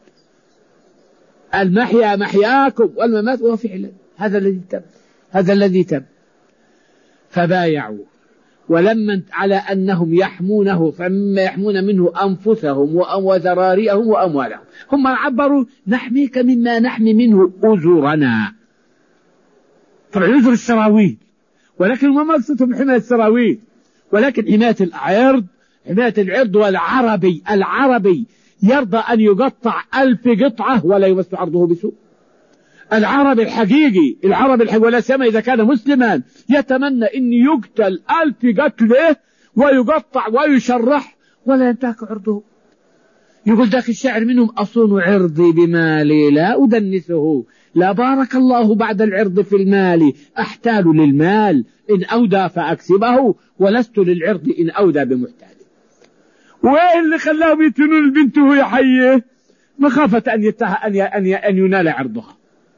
المحيا محياكم والممات. وفعلا هذا الذي تم، هذا الذي تم. فبايعوا ولما على أنهم يحمونه، فمما يحمون منه أنفسهم وذراريهم وأموالهم. هم عبروا نحميك مما نحمي منه أزرنا، طبعا أزر السراويل، ولكن ما مقصدهم حماية السراويل، ولكن حماية العرض، حماية العرض. والعربي العربي يرضى أن يقطع ألف قطعة ولا يمس عرضه بسوء. العربي الحقيقي، العربي الحقيقي ولا سيما إذا كان مسلما، يتمنى أن يقتل ألف قتله ويقطع ويشرح ولا ينتهك عرضه. يقول ذاك الشاعر منهم أصون عرضي بمالي لا أدنسه، لا بارك الله بعد العرض في المال، أحتال للمال إن أودى فأكسبه ولست للعرض إن أودى بمحتال. وين اللي خلاهم يتنون البنت وهي حيه؟ مخافة أن, يته... أن, ي... أن, ي... أن ينال عرضها.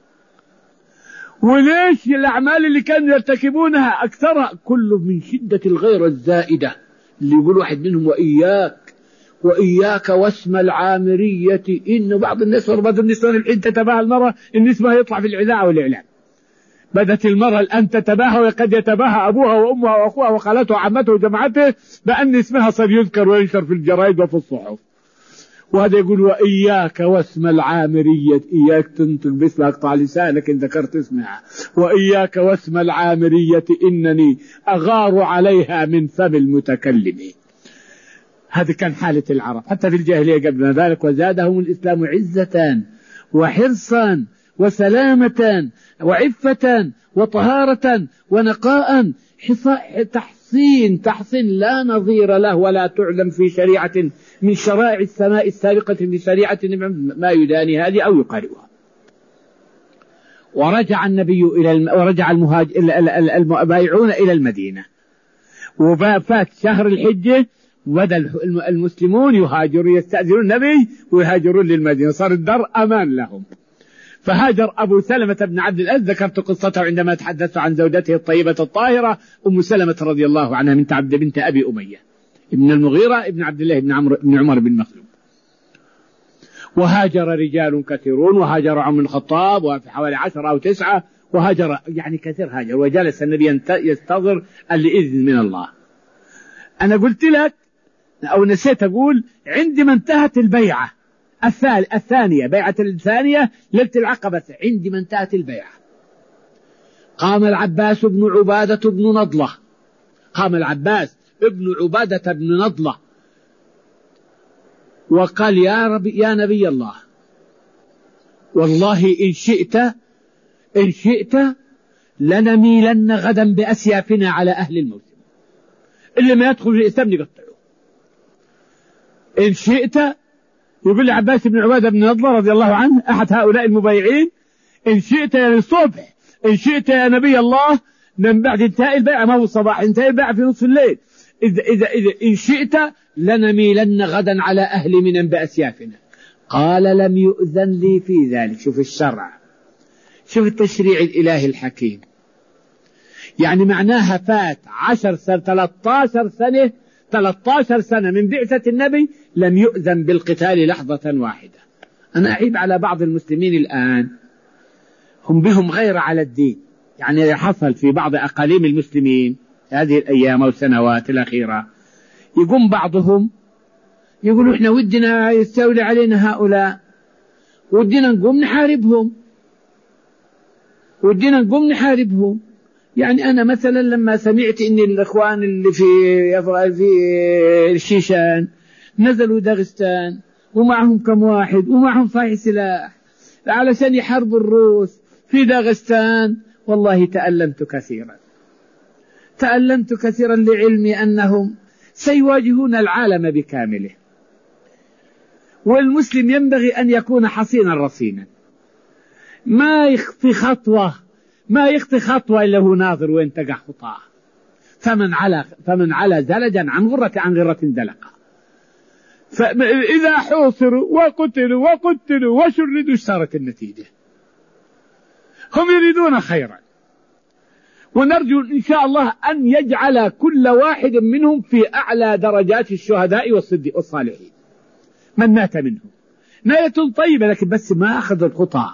وليش الأعمال اللي كانوا يرتكبونها أكثرها كله من شدة الغيرة الزائدة. اللي يقول واحد منهم وإياك وإياك واسم العامرية، إنه بعض الناس وبعض النسوان الحين تتباهى المرأة إن اسمها يطلع في الإذاعة والإعلام. بدت المرأة الآن تتباهى، وقد يتباهى أبوها وأمها وأخوها وخالته وعمته وجماعته بأن اسمها صار يذكر وينشر في الجرائد وفي الصحف. وهذا يقول وإياك واسم العامرية، إياك تنطق باسمها، اقطع لسانك إن ذكرت اسمها. وإياك واسم العامرية إنني أغار عليها من فم المتكلم. هذه كان حالة العرب حتى في الجاهلية قبل ذلك. وزادهم الإسلام عزة وحرصا وسلامة وعفة وطهارة ونقاء، تحصين تحصين لا نظير له ولا تعلم في شريعة من شرائع السماء السابقة لشريعة ما يداني هذه أو يقاربها. ورجع النبي إلى الم... ورجع المهاج... المبايعون إلى المدينة، وفات شهر الحجة وبدأ المسلمون يهاجرون، يستأذنون النبي ويهاجرون للمدينة، صار الدار أمان لهم. فهاجر أبو سلمة بن عبد الأزد، ذكرت قصته عندما تحدثت عن زوجته الطيبة الطاهرة أم سلمة رضي الله عنها من عبد بنت أبي أمية ابن المغيرة ابن عبد الله بن عمرو بن عمر بن مخزوم. وهاجر رجال كثيرون، وهاجر عمر بن الخطاب وفي حوالي عشرة أو تسعة، وهاجر يعني كثير هاجر. وجلس النبي يستظهر الإذن من الله. أنا قلت لك أو نسيت أقول عندما انتهت البيعة الثانية، بيعة الثانية ليلة العقبة، عندما انتهت البيعة قام العباس بن عبادة بن نضلة، قام العباس ابن عبادة بن نضلة وقال يا رب يا نبي الله، والله إن شئت إن شئت لنميلن غدا بأسيافنا على أهل الموسم، اللي ما يدخل في الإسلام نقطعه. إن شئت، يقول لي عباس بن عبادة بن نضلة رضي الله عنه أحد هؤلاء المبايعين، إن شئت يا الصبح، إن شئت يا نبي الله، من بعد انتهاء البيعة، ما هو الصباح، انتهاء البيعة في نصف الليل، إذا, إذا, إذا إن شئت لنميلن غدا على أهل من بأسيافنا. قال لم يؤذن لي في ذلك. شوف الشرع، شوف التشريع الإلهي الحكيم. يعني معناها فات عشر سنة ثلاثة عشر سنة ثلاثة عشر سنة من بعثة النبي لم يؤذن بالقتال لحظة واحدة. أنا أعيب على بعض المسلمين الآن، هم بهم غير على الدين. يعني حصل في بعض أقاليم المسلمين هذه الأيام والسنوات الأخيرة، يقوم بعضهم يقولوا إحنا ودنا يستولي علينا هؤلاء، ودنا نقوم نحاربهم، ودنا نقوم نحاربهم. يعني أنا مثلا لما سمعت إن الإخوان اللي في في الشيشان نزلوا داغستان ومعهم كم واحد ومعهم صحيح سلاح علشان يحاربوا الروس في داغستان، والله تألمت كثيرا، تألمت كثيرا لعلمي أنهم سيواجهون العالم بكامله. والمسلم ينبغي أن يكون حصينا رصينا، ما يخطي خطوة ما يخطي خطوة إلا هو ناظر وين تقع خطاه. فمن على فمن على زلجا عن غرة عن غرة دلقة. فإذا حوصروا وقتلوا وقتلوا وشردوا صارت النتيجة. هم يريدون خيرا، ونرجو إن شاء الله أن يجعل كل واحد منهم في أعلى درجات الشهداء والصديق والصالحين من مات منهم. نية طيبة، لكن بس ما أخذ الخطأ،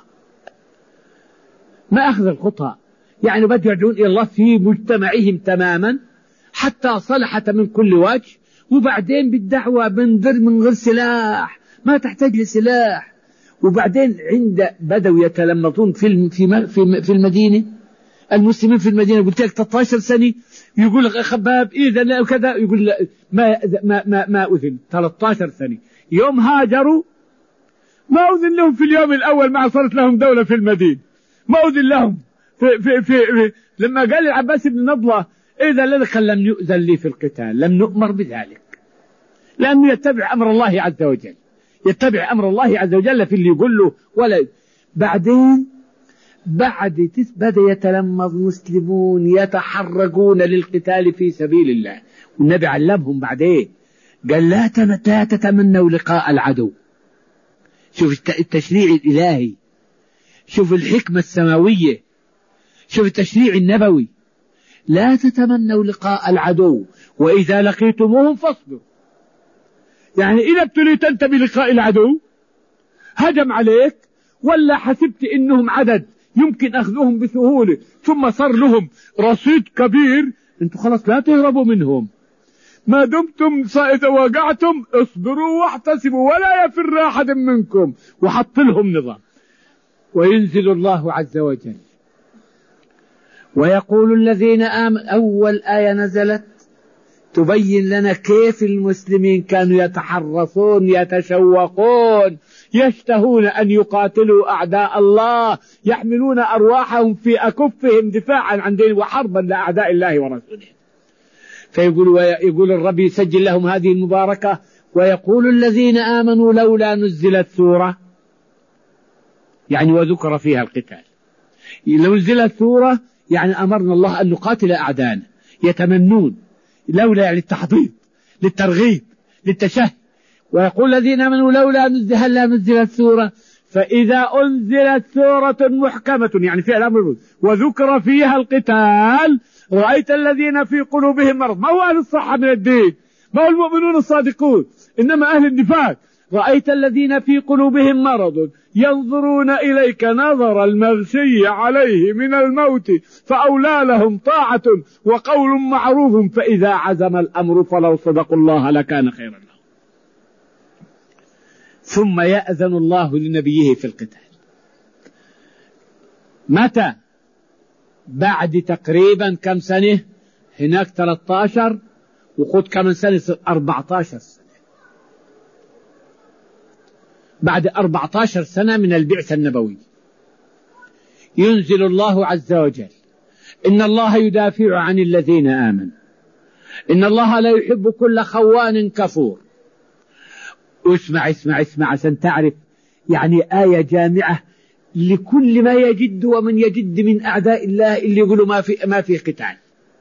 ما أخذ الخطأ، يعني بدأوا يدعون إلى الله في مجتمعهم تماما حتى صلحت من كل وجه، وبعدين بالدعوة من غير من غير سلاح، ما تحتاج لسلاح. وبعدين عند بدأوا يتلمطون في في في المدينة، المسلمين في المدينة، قلت لك ثلاثة عشر سنة يقول لك خباب إذا وكذا، يقول ما ما ما ما أذن ثلاثة عشر سنة. يوم هاجروا ما أذن لهم في اليوم الأول، ما صارت لهم دولة في المدينة، ما أذن لهم في في في, في لما قال العباس بن نضلة إذا لك لم يؤذن لي في القتال، لم نؤمر بذلك، لأنه يتبع أمر الله عز وجل، يتبع أمر الله عز وجل في اللي يقول له. ولا بعدين بعد بدأ يتلمذ مسلمون يتحرقون للقتال في سبيل الله، والنبي علمهم بعدين قال لا تتمنوا لقاء العدو. شوف التشريع الإلهي، شوف الحكمة السماوية، شوف التشريع النبوي، لا تتمنوا لقاء العدو وإذا لقيتموهم فاصبروا. يعني إذا ابتليت أنت بلقاء العدو هجم عليك، ولا حسبت إنهم عدد يمكن أخذهم بسهولة ثم صار لهم رصيد كبير، أنتم خلاص لا تهربوا منهم، ما دمتم إذا وقعتم اصبروا واحتسبوا ولا يفر أحد منكم، وحط لهم نظام. وينزل الله عز وجل ويقول الذين آمنوا، أول آية نزلت تبين لنا كيف المسلمين كانوا يتحرصون يتشوقون يشتهون أن يقاتلوا أعداء الله، يحملون أرواحهم في أكفهم دفاعا عن دين وحربا لأعداء الله ورسوله. فيقول يقول الرب يسجل لهم هذه المباركة، ويقول الذين آمنوا لولا نزلت سورة، يعني وذكر فيها القتال، لو نزلت سورة يعني أمرنا الله أن نقاتل أعداءنا، يتمنون لولا يعني التحضيض للترغيب للتشهي. ويقول الذين آمنوا لولا نزل هلا نزلت سورة، فإذا أنزلت سورة محكمة يعني فيها الأمر وذكر فيها القتال رأيت الذين في قلوبهم مرض، ما هو أهل الصحة من الدين، ما هو المؤمنون الصادقون، إنما أهل النفاق. رأيت الذين في قلوبهم مرض ينظرون إليك نظر المغشي عليه من الموت فأولى لهم طاعة وقول معروف فإذا عزم الأمر فلو صدقوا الله لكان خيرا لهم. ثم يأذن الله لنبيه في القتال. متى؟ بعد تقريبا كم سنة؟ هناك ثلاثة عشر وخد كم سنة؟ أربعة عشر سنة. بعد أربعة عشر سنة من البعثة النبوية ينزل الله عز وجل إن الله يدافع عن الذين آمنوا، إن الله لا يحب كل خوان كفور. واسمع اسمع اسمع عشان تعرف يعني آية جامعة لكل ما يجد ومن يجد من أعداء الله اللي يقولوا ما في ما في قتال.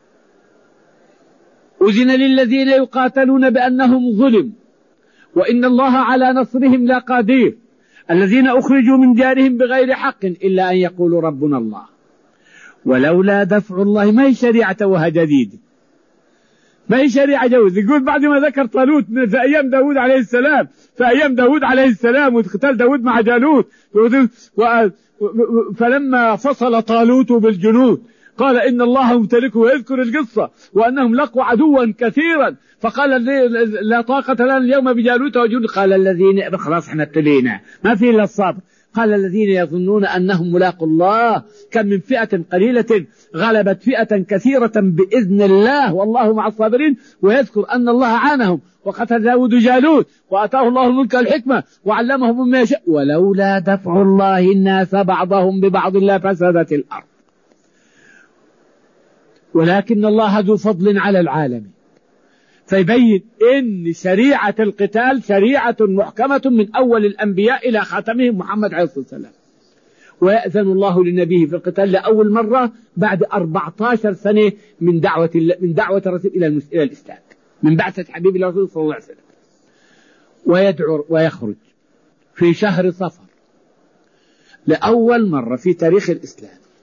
أذن للذين يقاتلون بأنهم ظلموا وإن الله على نصرهم لقدير، الذين أخرجوا من ديارهم بغير حق إلا أن يقولوا ربنا الله ولولا دفع الله. ما هي شريعة وها جديدة، ما هي شريعة جوز. يقول بعد ما ذكر طالوت في أيام داود عليه السلام، في أيام داود عليه السلام وقتال داود مع جالوت، فلما فصل طالوت بالجنود قال إن الله ممتلكه، ويذكر القصة وأنهم لقوا عدوا كثيرا فقال لا طاقة لنا اليوم بجالوت وجنود. قال الذين خلاص احنا ابتلينا ما في إلا الصبر. قال الذين يظنون أنهم ملاقوا الله كم من فئة قليلة غلبت فئة كثيرة بإذن الله والله مع الصابرين. ويذكر أن الله عانهم وقتل داود جالوت وأتاه الله الملك والحكمة وعلمه مما يشاء ولولا دفع الله الناس بعضهم ببعض لفسدت الأرض ولكن الله ذو فضل على العالمين. فيبين إن شريعة القتال شريعة محكمة من أول الأنبياء إلى خاتمهم محمد عليه الصلاة والسلام. ويأذن الله لنبيه في القتال لأول مرة بعد أربعة عشر سنة من دعوة من دعوة الرسول إلى إلى الإسلام، من بعثة حبيب الرسول صلى الله عليه وسلم. ويدعو ويخرج في شهر صفر لأول مرة في تاريخ الإسلام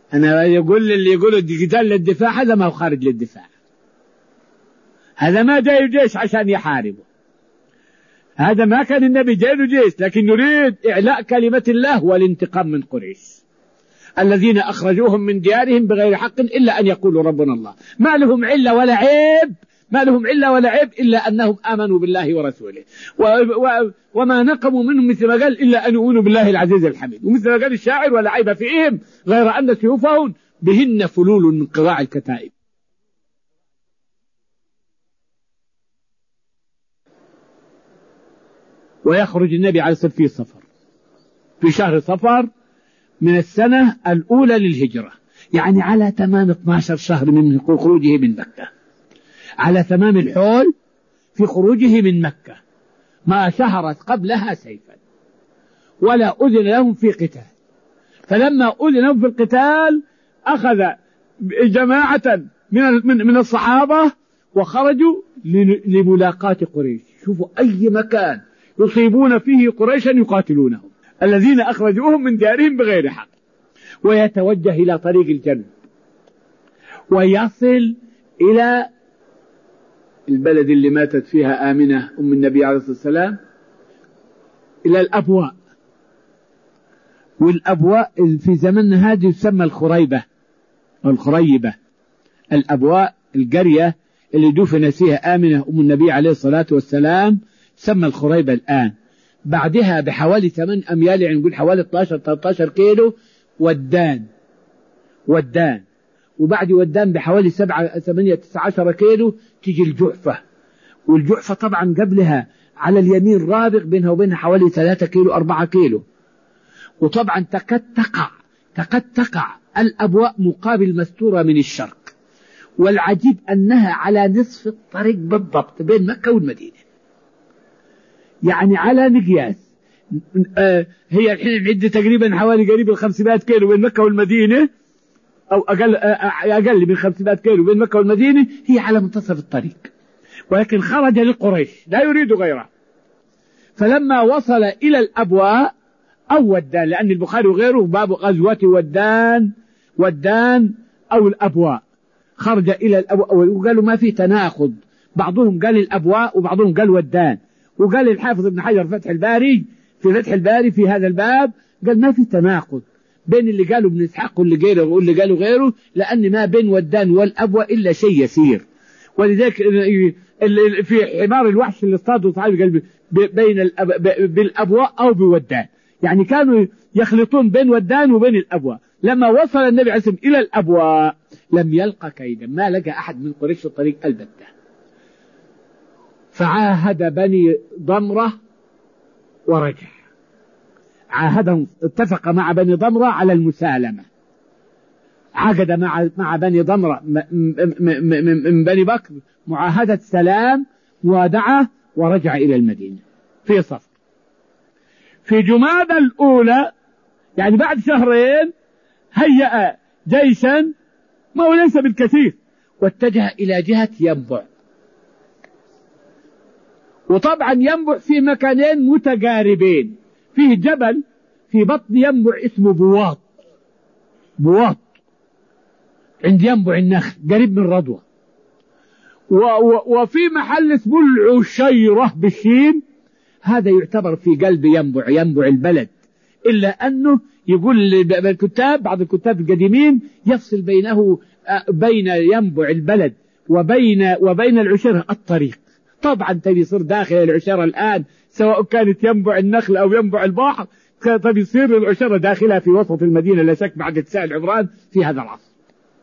أنا يقول اللي يقول القتال للدفاع هذا ما هو خارج للدفاع، هذا ما جاي جيش عشان يحاربه، هذا ما كان النبي جاي له جيش، لكن يريد إعلاء كلمة الله والانتقام من قريش الذين أخرجوهم من ديارهم بغير حق إلا أن يقولوا ربنا الله. ما لهم علة ولا عيب، ما لهم علة ولا عيب إلا أنهم آمنوا بالله ورسوله، و و وما نقموا منهم مثل ما قال إلا أن يؤمنوا بالله العزيز الحميد، ومثل ما قال الشاعر ولا عيب فيهم غير أن سيوفهم بهن فلول من قراع الكتائب. ويخرج النبي عليه الصلاة والسلام في صفر، في شهر صفر من السنة الأولى للهجرة، يعني على تمام اثني عشر شهر من خروجه من مكة، على تمام الحول في خروجه من مكة، ما شهرت قبلها سيفا ولا أذن لهم في قتال. فلما أذن لهم في القتال أخذ جماعة من من الصحابة وخرجوا لملاقاة قريش. شوفوا أي مكان يصيبون فيه قريشا يقاتلونهم الذين أخرجوهم من ديارهم بغير حق، ويتوجه إلى طريق الجنة ويصل إلى البلد اللي ماتت فيها آمنة أم النبي عليه الصلاة والسلام، إلى الأبواء. والأبواء في زمننا هذه يسمى الخريبة الخريبة. الأبواء القرية اللي دفن فيها آمنة أم النبي عليه الصلاة والسلام تسمى الخريبة الآن. بعدها بحوالي ثمان أميال، يعني نقول حوالي اثني عشر ثلاثة عشر كيلو ودان ودان وبعد ودان بحوالي سبعة ثمانية تسعة عشر كيلو تيجي الجعفة. والجعفة طبعا قبلها على اليمين رابغ بينها وبينها حوالي ثلاثة كيلو أربعة كيلو. وطبعا تكاد تقع تكاد تقع الأبواء مقابل مستورة من الشرق. والعجيب أنها على نصف الطريق بالضبط بين مكة والمدينة، يعني على مقياس آه هي الحين عدة تقريبا حوالي قريب الخمسمائة كيلو بين مكة والمدينة، أو أقل, آه أقل من خمسمائة كيلو بين مكة والمدينة، هي على منتصف الطريق. ولكن خرج لقريش لا يريد غيرها. فلما وصل إلى الأبواء أو ودان، لأن البخاري وغيره باب غزوة ودان ودان أو الأبواء، خرج إلى الأبواء. وقالوا ما في تناقض، بعضهم قال الأبواء وبعضهم قال ودان. وقال الحافظ ابن حجر فتح الباري في فتح الباري في هذا الباب قال ما في تناقض بين اللي قالوا ابن إسحاق واللي غيره واللي قالوا غيره، لأن ما بين ودان والأبواء إلا شيء يسير. ولذلك في حمار الوحش اللي اصطادوا صحابي قال بين الأب... بالأبواء أو بودان، يعني كانوا يخلطون بين ودان وبين الأبواء. لما وصل النبي عليه الصلاة والسلام إلى الأبواء لم يلقى كيدا، ما لقى أحد من قريش في الطريق البتة. فعاهد بني ضمرة ورجع، عاهدهم، اتفق مع بني ضمرة على المسالمة، عقد مع مع بني ضمرة من بني بكر معاهدة سلام موادعة، ورجع إلى المدينة في صفر. في جمادى الأولى يعني بعد شهرين هيأ جيشا ما هو ليس بالكثير واتجه إلى جهة ينبع. وطبعا ينبع في مكانين متقاربين، فيه جبل في بطن ينبع اسمه بواط بواط عند ينبع النخل قريب من رضوة، وفي محل اسمه العشيرة بالشين، هذا يعتبر في قلب ينبع ينبع البلد. إلا أنه يقول الكتاب بعض الكتاب القديمين يفصل بينه بين ينبع البلد وبين وبين العشيرة الطريق. طبعا تبي يصير داخل العشيرة الآن سواء كانت ينبع النخل أو ينبع البحر، تبي يصير العشيرة داخلها في وسط المدينة لا شك بعد اتساع العمران في هذا العصر.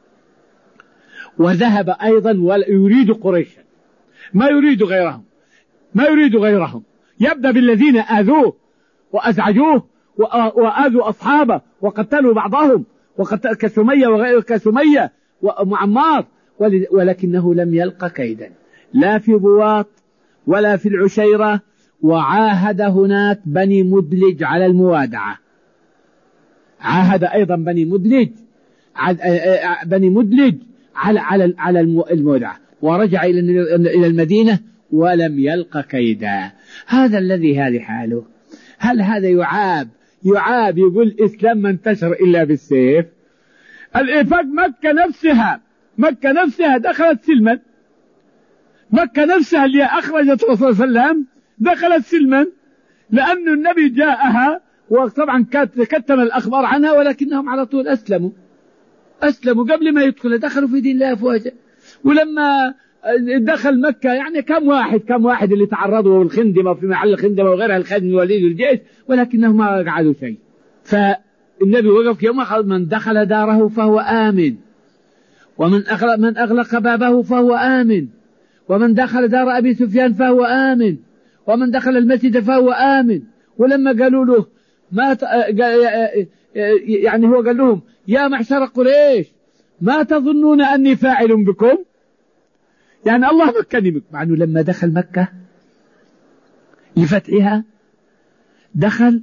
وذهب أيضا ولا يريد قريشا، ما يريد غيرهم ما يريد غيرهم يبدأ بالذين آذوه وأزعجوه وآذوا أصحابه وقتلوا بعضهم وقتل كسمية وغير كسمية ومعمار، ولكنه لم يلقى كيدا لا في بواط ولا في العشيرة. وعاهد هناك بني مدلج على الموادعة، عاهد أيضا بني مدلج بني مدلج على على على الموادعة، ورجع إلى المدينة ولم يلقى كيدا. هذا الذي هذه حاله. هل هذا يعاب يعاب يقول الإسلام ما انتشر إلا بالسيف؟ الإنفاق مكة نفسها، مكة نفسها دخلت سلما، مكة نفسها اللي أخرجت الرسول صلى الله عليه وسلم دخلت سلما، لأن النبي جاءها وطبعا كتم الأخبار عنها، ولكنهم على طول أسلموا أسلموا قبل ما يدخل، دخلوا في دين الله أفواجا. ولما دخل مكة يعني كم واحد كم واحد اللي تعرضوا الخندمة في محل الخندمة وغيرها الخدم الوليد والجيش، ولكنهم ما قعدوا شيء. فالنبي وقف يوم قال من دخل داره فهو آمن، ومن أغلق, من أغلق بابه فهو آمن، ومن دخل دار أبي سفيان فهو آمن، ومن دخل المسجد فهو آمن. ولما قالوا له ما ت... يعني هو قال لهم يا معشر قريش ما تظنون أني فاعل بكم؟ يعني الله مكني بكم. مع أنه لما دخل مكة لفتحها دخل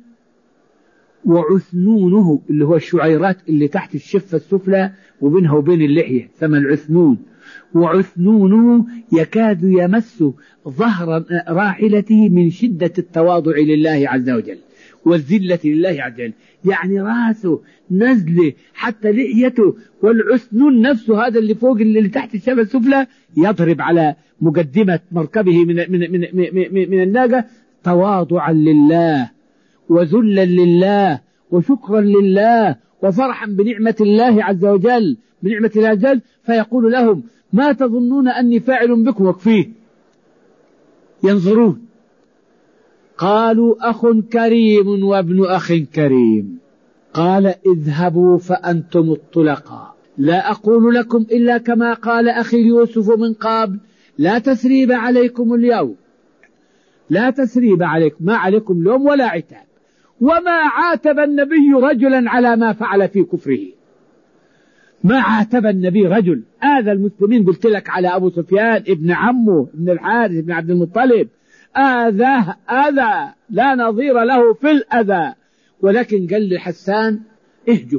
وعثنونه اللي هو الشعيرات اللي تحت الشفة السفلى وبينها وبين اللحية ثم العثنون، وعثنونه يكاد يمس ظهر راحلته من شدة التواضع لله عز وجل والذلة لله عز وجل، يعني راسه نزله حتى لحيته، والعثنون نفسه هذا اللي فوق اللي تحت الشفة السفلى يضرب على مقدمة مركبه من, من, من, من, من الناقة تواضعا لله وذلا لله وشكرا لله وفرحا بنعمة الله عز وجل بنعمة الله عز وجل. فيقول لهم ما تظنون أني فاعل بكم؟ وكفيه ينظرون. قالوا أخ كريم وابن أخ كريم. قال اذهبوا فأنتم الطلقاء، لا أقول لكم إلا كما قال أخي يوسف من قبل، لا تثريب عليكم اليوم، لا تثريب عليكم، ما عليكم لوم ولا عتاب. وما عاتب النبي رجلا على ما فعل في كفره، ما عاتب النبي رجل آذى المسلمين. قلت لك على أبو سفيان ابن عمه ابن الحارث ابن عبد المطلب، آذاه آذى لا نظير له في الأذى، ولكن قال لحسان اهجه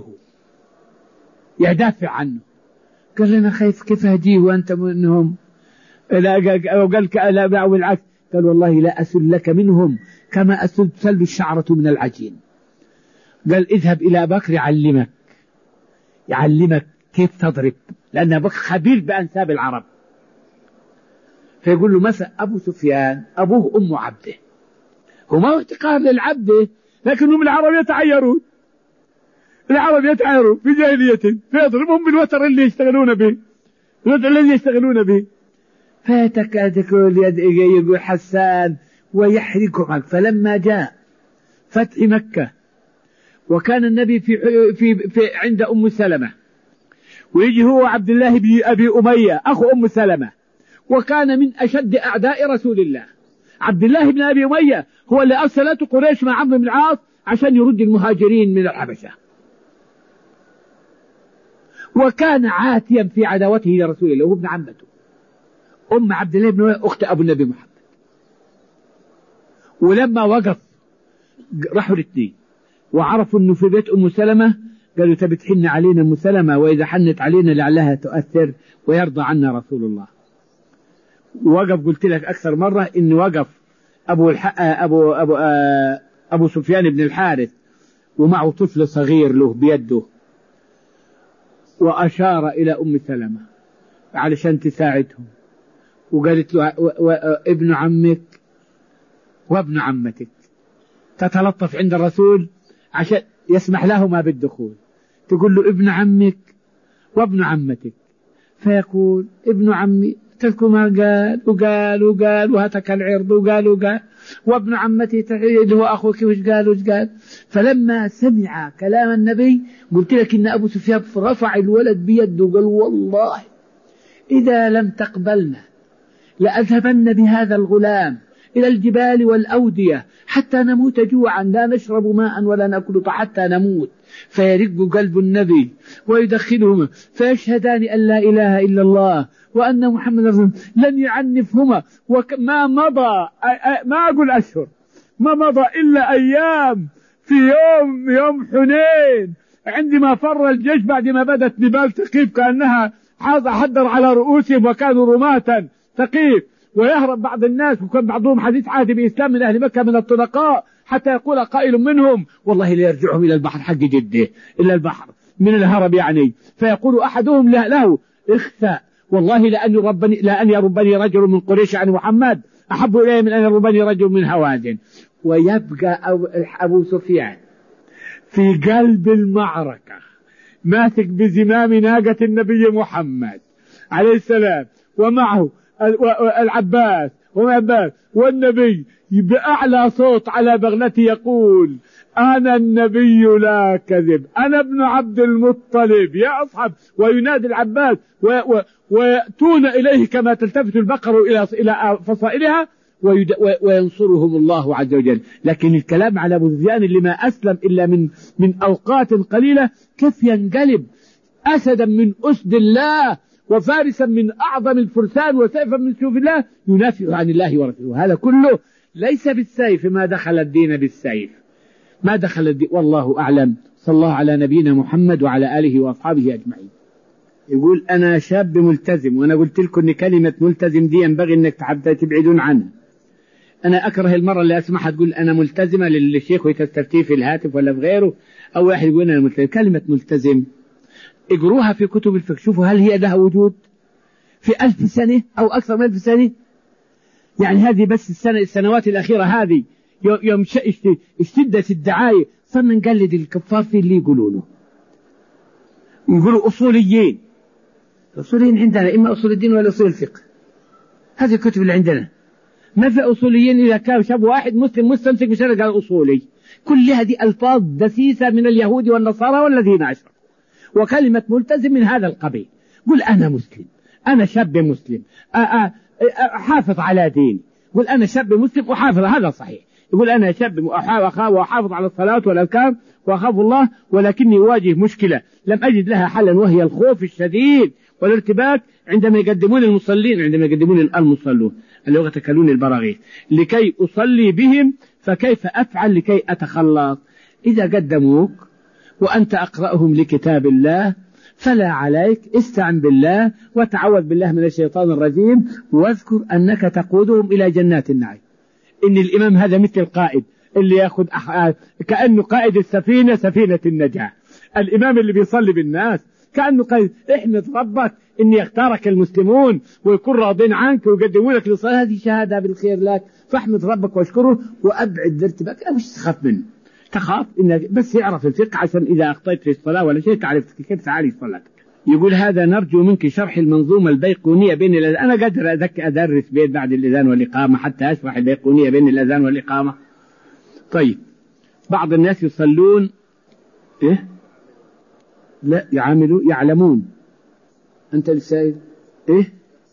يدافع عنه. قال لنا خايف كيف هديه وأنت منهم؟ وقال لا بالعكس، قال والله لا أسل لك منهم كما أسل تسل الشعرة من العجين. قال اذهب إلى بكر يعلمك يعلمك كيف تضرب، لأن بكر خبير بأنساب العرب. فيقول له مثلا أبو سفيان أبوه أم عبده، هما احتقار للعبده، لكنهم العرب يتعيرون، العرب يتعيرون في جاهلية، فيضربهم بالوتر اللي يشتغلون به، الوتر الذي يشتغلون به. فيتكاد يقول حسان ويحرقهم. فلما جاء فتح مكة وكان النبي في, في, في عند أم سلمة، ويجي هو عبد الله بن أبي أمية أخو أم سلمة، وكان من أشد أعداء رسول الله. عبد الله بن أبي أمية هو اللي أرسلته قريش مع عمرو بن العاص عشان يرد المهاجرين من الحبشة، وكان عاتيا في عداوته لرسول الله، وابن عمته أم عبد الله بن أمية أخت أبو النبي محمد. ولما وقف راحوا الاثنين وعرفوا أنه في بيت أم سلمة، قالوا تبي تحن علينا أم سلمة، وإذا حنت علينا لعلها تؤثر ويرضى عنا رسول الله. وقف قلت لك أكثر مرة إن وقف أبو, الح... أبو, أبو, أبو سفيان بن الحارث ومعه طفل صغير له بيده، وأشار إلى أم سلمة علشان تساعدهم، وقالت له و... و... ابن عمك وابن عمتك، تتلطف عند الرسول عشان يسمح لهما بالدخول، تقول له ابن عمك وابن عمتك، فيقول ابن عمي تذكر ما قال وقال وقال وهتك العرض وقال وقال، وابن عمتي اللي هو أخوك وش قال وش قال. فلما سمع كلام النبي قلت لك إن أبو سفيان رفع الولد بيده وقال والله إذا لم تقبلنا لأذهبن بهذا الغلام إلى الجبال والأودية حتى نموت جوعا، لا نشرب ماء ولا نأكل حتى نموت. فيرق قلب النبي ويدخلهما فيشهدان أن لا إله إلا الله وأن محمد رسول الله، لن يعنفهما. وما مضى ما أقول أشهر، ما مضى إلا أيام، في يوم يوم حنين عندما فر الجيش بعد ما بدت نبال ثقيف كأنها حضر على رؤوسهم وكانوا رماة ثقيف، ويهرب بعض الناس، وكان بعضهم حديث عهد بإسلام من أهل مكة من الطلقاء، حتى يقول قائل منهم والله لا يرجعهم إلى البحر حق جده إلا البحر. من الهرب يعني. فيقول أحدهم له اخفى والله لأن يربني, لأن يربني رجل من قريش عن محمد أحب إلي من أن يربني رجل من هوازن. ويبقى أبو سفيان في قلب المعركة ماسك بزمام ناقة النبي محمد عليه السلام، ومعه العباس والعباس والنبي بأعلى صوت على بغلته يقول أنا النبي لا كذب، أنا ابن عبد المطلب يا أصحاب. وينادي العباس ويأتون إليه كما تلتفت البقر إلى إلى فصائلها وينصرهم الله عز وجل. لكن الكلام على أبو سفيان اللي ما أسلم إلا من من أوقات قليلة كيف ينقلب أسدا من أسد الله وفارسا من أعظم الفرسان وسيفا من سيوف الله ينافع عن الله ورسوله. هذا كله ليس بالسيف، ما دخل الدين بالسيف، ما دخل الدين. والله أعلم. صلى الله على نبينا محمد وعلى آله وأصحابه أجمعين. يقول أنا شاب ملتزم، وأنا قلت لكم أن كلمة ملتزم دي ينبغي أنك تبعدون عنها. أنا أكره المرة اللي أسمعها تقول أنا ملتزمة للشيخ وتستفتيه في الهاتف ولا في غيره، أو واحد يقول أنا ملتزم. كلمة ملتزم اقروها في كتب الفقه، شوفوا هل هي لها وجود في ألف سنة أو أكثر من ألف سنة. يعني هذه بس السنة السنوات الأخيرة هذه يوم اشتدت الدعاية صرنا نقلد الكفار في اللي يقولونه. يقولوا أصوليين، الأصوليين عندنا إما أصول الدين ولا أصول الفقه، هذه الكتب اللي عندنا. ما في أصوليين إذا كان شاب واحد مسلم مستمسك بشرع قال أصولي. كل هذه ألفاظ دسيسة من اليهود والنصارى والذين أشركوا. وكلمة ملتزم من هذا القبيل. قل أنا مسلم، أنا شاب مسلم أحافظ على ديني. قل أنا شاب مسلم أحافظ، هذا صحيح. يقول أنا شاب وأحافظ على الصلاة والأذكار وأخاف الله، ولكني أواجه مشكلة لم أجد لها حلا، وهي الخوف الشديد والارتباك عندما يقدمون المصلين عندما يقدمون المصلون اللي هو تكلون البراغيث لكي أصلي بهم، فكيف أفعل لكي أتخلص؟ إذا قدموك وأنت أقرأهم لكتاب الله فلا عليك، استعن بالله وتعوذ بالله من الشيطان الرجيم، واذكر أنك تقودهم إلى جنات النعيم. إن الإمام هذا مثل القائد اللي يأخذ كأنه قائد السفينة، سفينة النجاة. الإمام اللي بيصلي بالناس كأنه قائد. احمد ربك إن يختارك المسلمون ويكون راضين عنك ويقدمونك للصلاة، هذه شهادة بالخير لك، فاحمد ربك واشكره وأبعد ارتباك. لا مش تخاف منه، تخاف إنك بس يعرف الفقه عشان إذا أخطيت في الصلاة ولا شيء تعرف كيف تعالي صلاتك. يقول هذا نرجو منك شرح المنظومة البيقونية بين الأذان. أنا قادر أذكر أدرس بين بعد الأذان والإقامة حتى أشرح البيقونية بين الأذان والإقامة. طيب بعض الناس يصلون إيه؟ لا يعاملون يعلمون أنت السائل إيه؟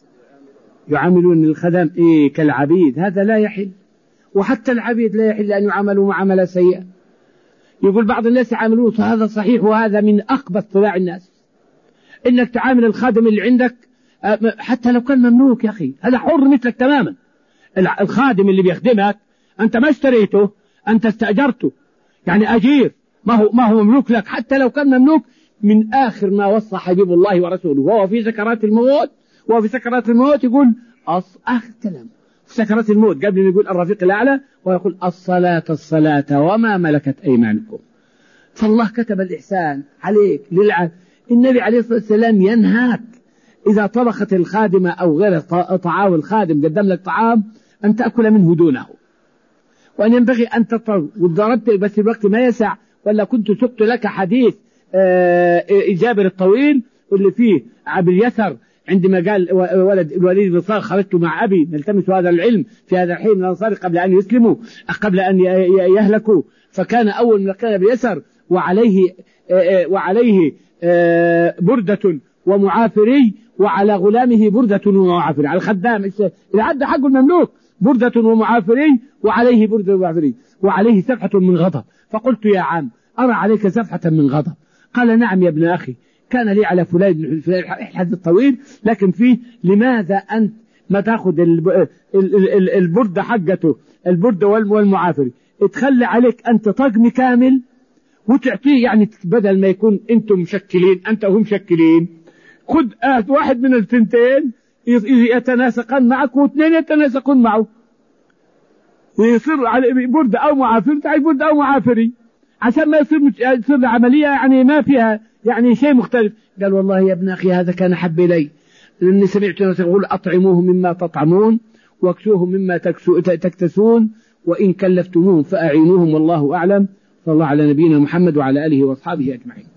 يعاملون الخدم إيه كالعبيد، هذا لا يحل. وحتى العبيد لا يحل أن يعاملوا معاملة سيئة. يقول بعض الناس يعاملون، هذا صحيح، وهذا من أقبض طباع الناس إنك تعامل الخادم اللي عندك حتى لو كان مملوك. يا أخي هذا حر مثلك تماما. الخادم اللي بيخدمك أنت ما اشتريته، أنت استأجرته، يعني أجير، ما هو ما هو مملوك لك حتى لو كان مملوك. من آخر ما وصى حبيب الله ورسوله وهو في سكرات الموت، وهو في سكرات الموت يقول أص آخر كلام في سكرات الموت قبل أن يقول الرفيق الأعلى، ويقول الصلاة الصلاة وما ملكت أيمانكم. فالله كتب الإحسان عليك للعب. النبي عليه الصلاة والسلام ينهاك إذا طبخت الخادمة أو غير طعام الخادم قدم لك طعام أن تأكل منه دونه، وأن ينبغي أن تطعم. وضربت بس الوقت ما يسع، ولا كنت سقت لك حديث جابر الطويل اللي فيه عبد اليسر عندما قال ولد الوليد بن صالح خرجت مع أبي نلتمس هذا العلم في هذا الحين من الأنصار قبل أن يسلموا قبل أن يهلكوا، فكان أول من كان بيسر وعليه وعليه بردة ومعافري، وعلى غلامه بردة ومعافري، على الخدام العد حق المملوك بردة ومعافري وعليه بردة ومعافري وعليه سفحة من غضب. فقلت يا عم أرى عليك سفحة من غضب؟ قال نعم يا ابن أخي، كان لي على فلان بن فلان الحديث الطويل، لكن فيه لماذا أنت ما تأخذ البردة حقته البردة والمعافري تخلي عليك أنت طقم كامل وتعطيه، يعني بدل ما يكون أنتم مشكلين أنت وهم مشكلين، خذ واحد من الثنتين يتناسقان معك واثنين يتناسقون معه، يصير على بردة أو معافري تعال بردة أو معافري، عشان ما يصير يصير عملية يعني ما فيها يعني شيء مختلف. قال والله يا ابن أخي هذا كان حب إلي، لأني سمعت يقول أطعموهم مما تطعمون واكسوهم مما تكتسون وإن كلفتموهم فأعينوهم والله أعلم. صلى الله على نبينا محمد وعلى آله وأصحابه أجمعين.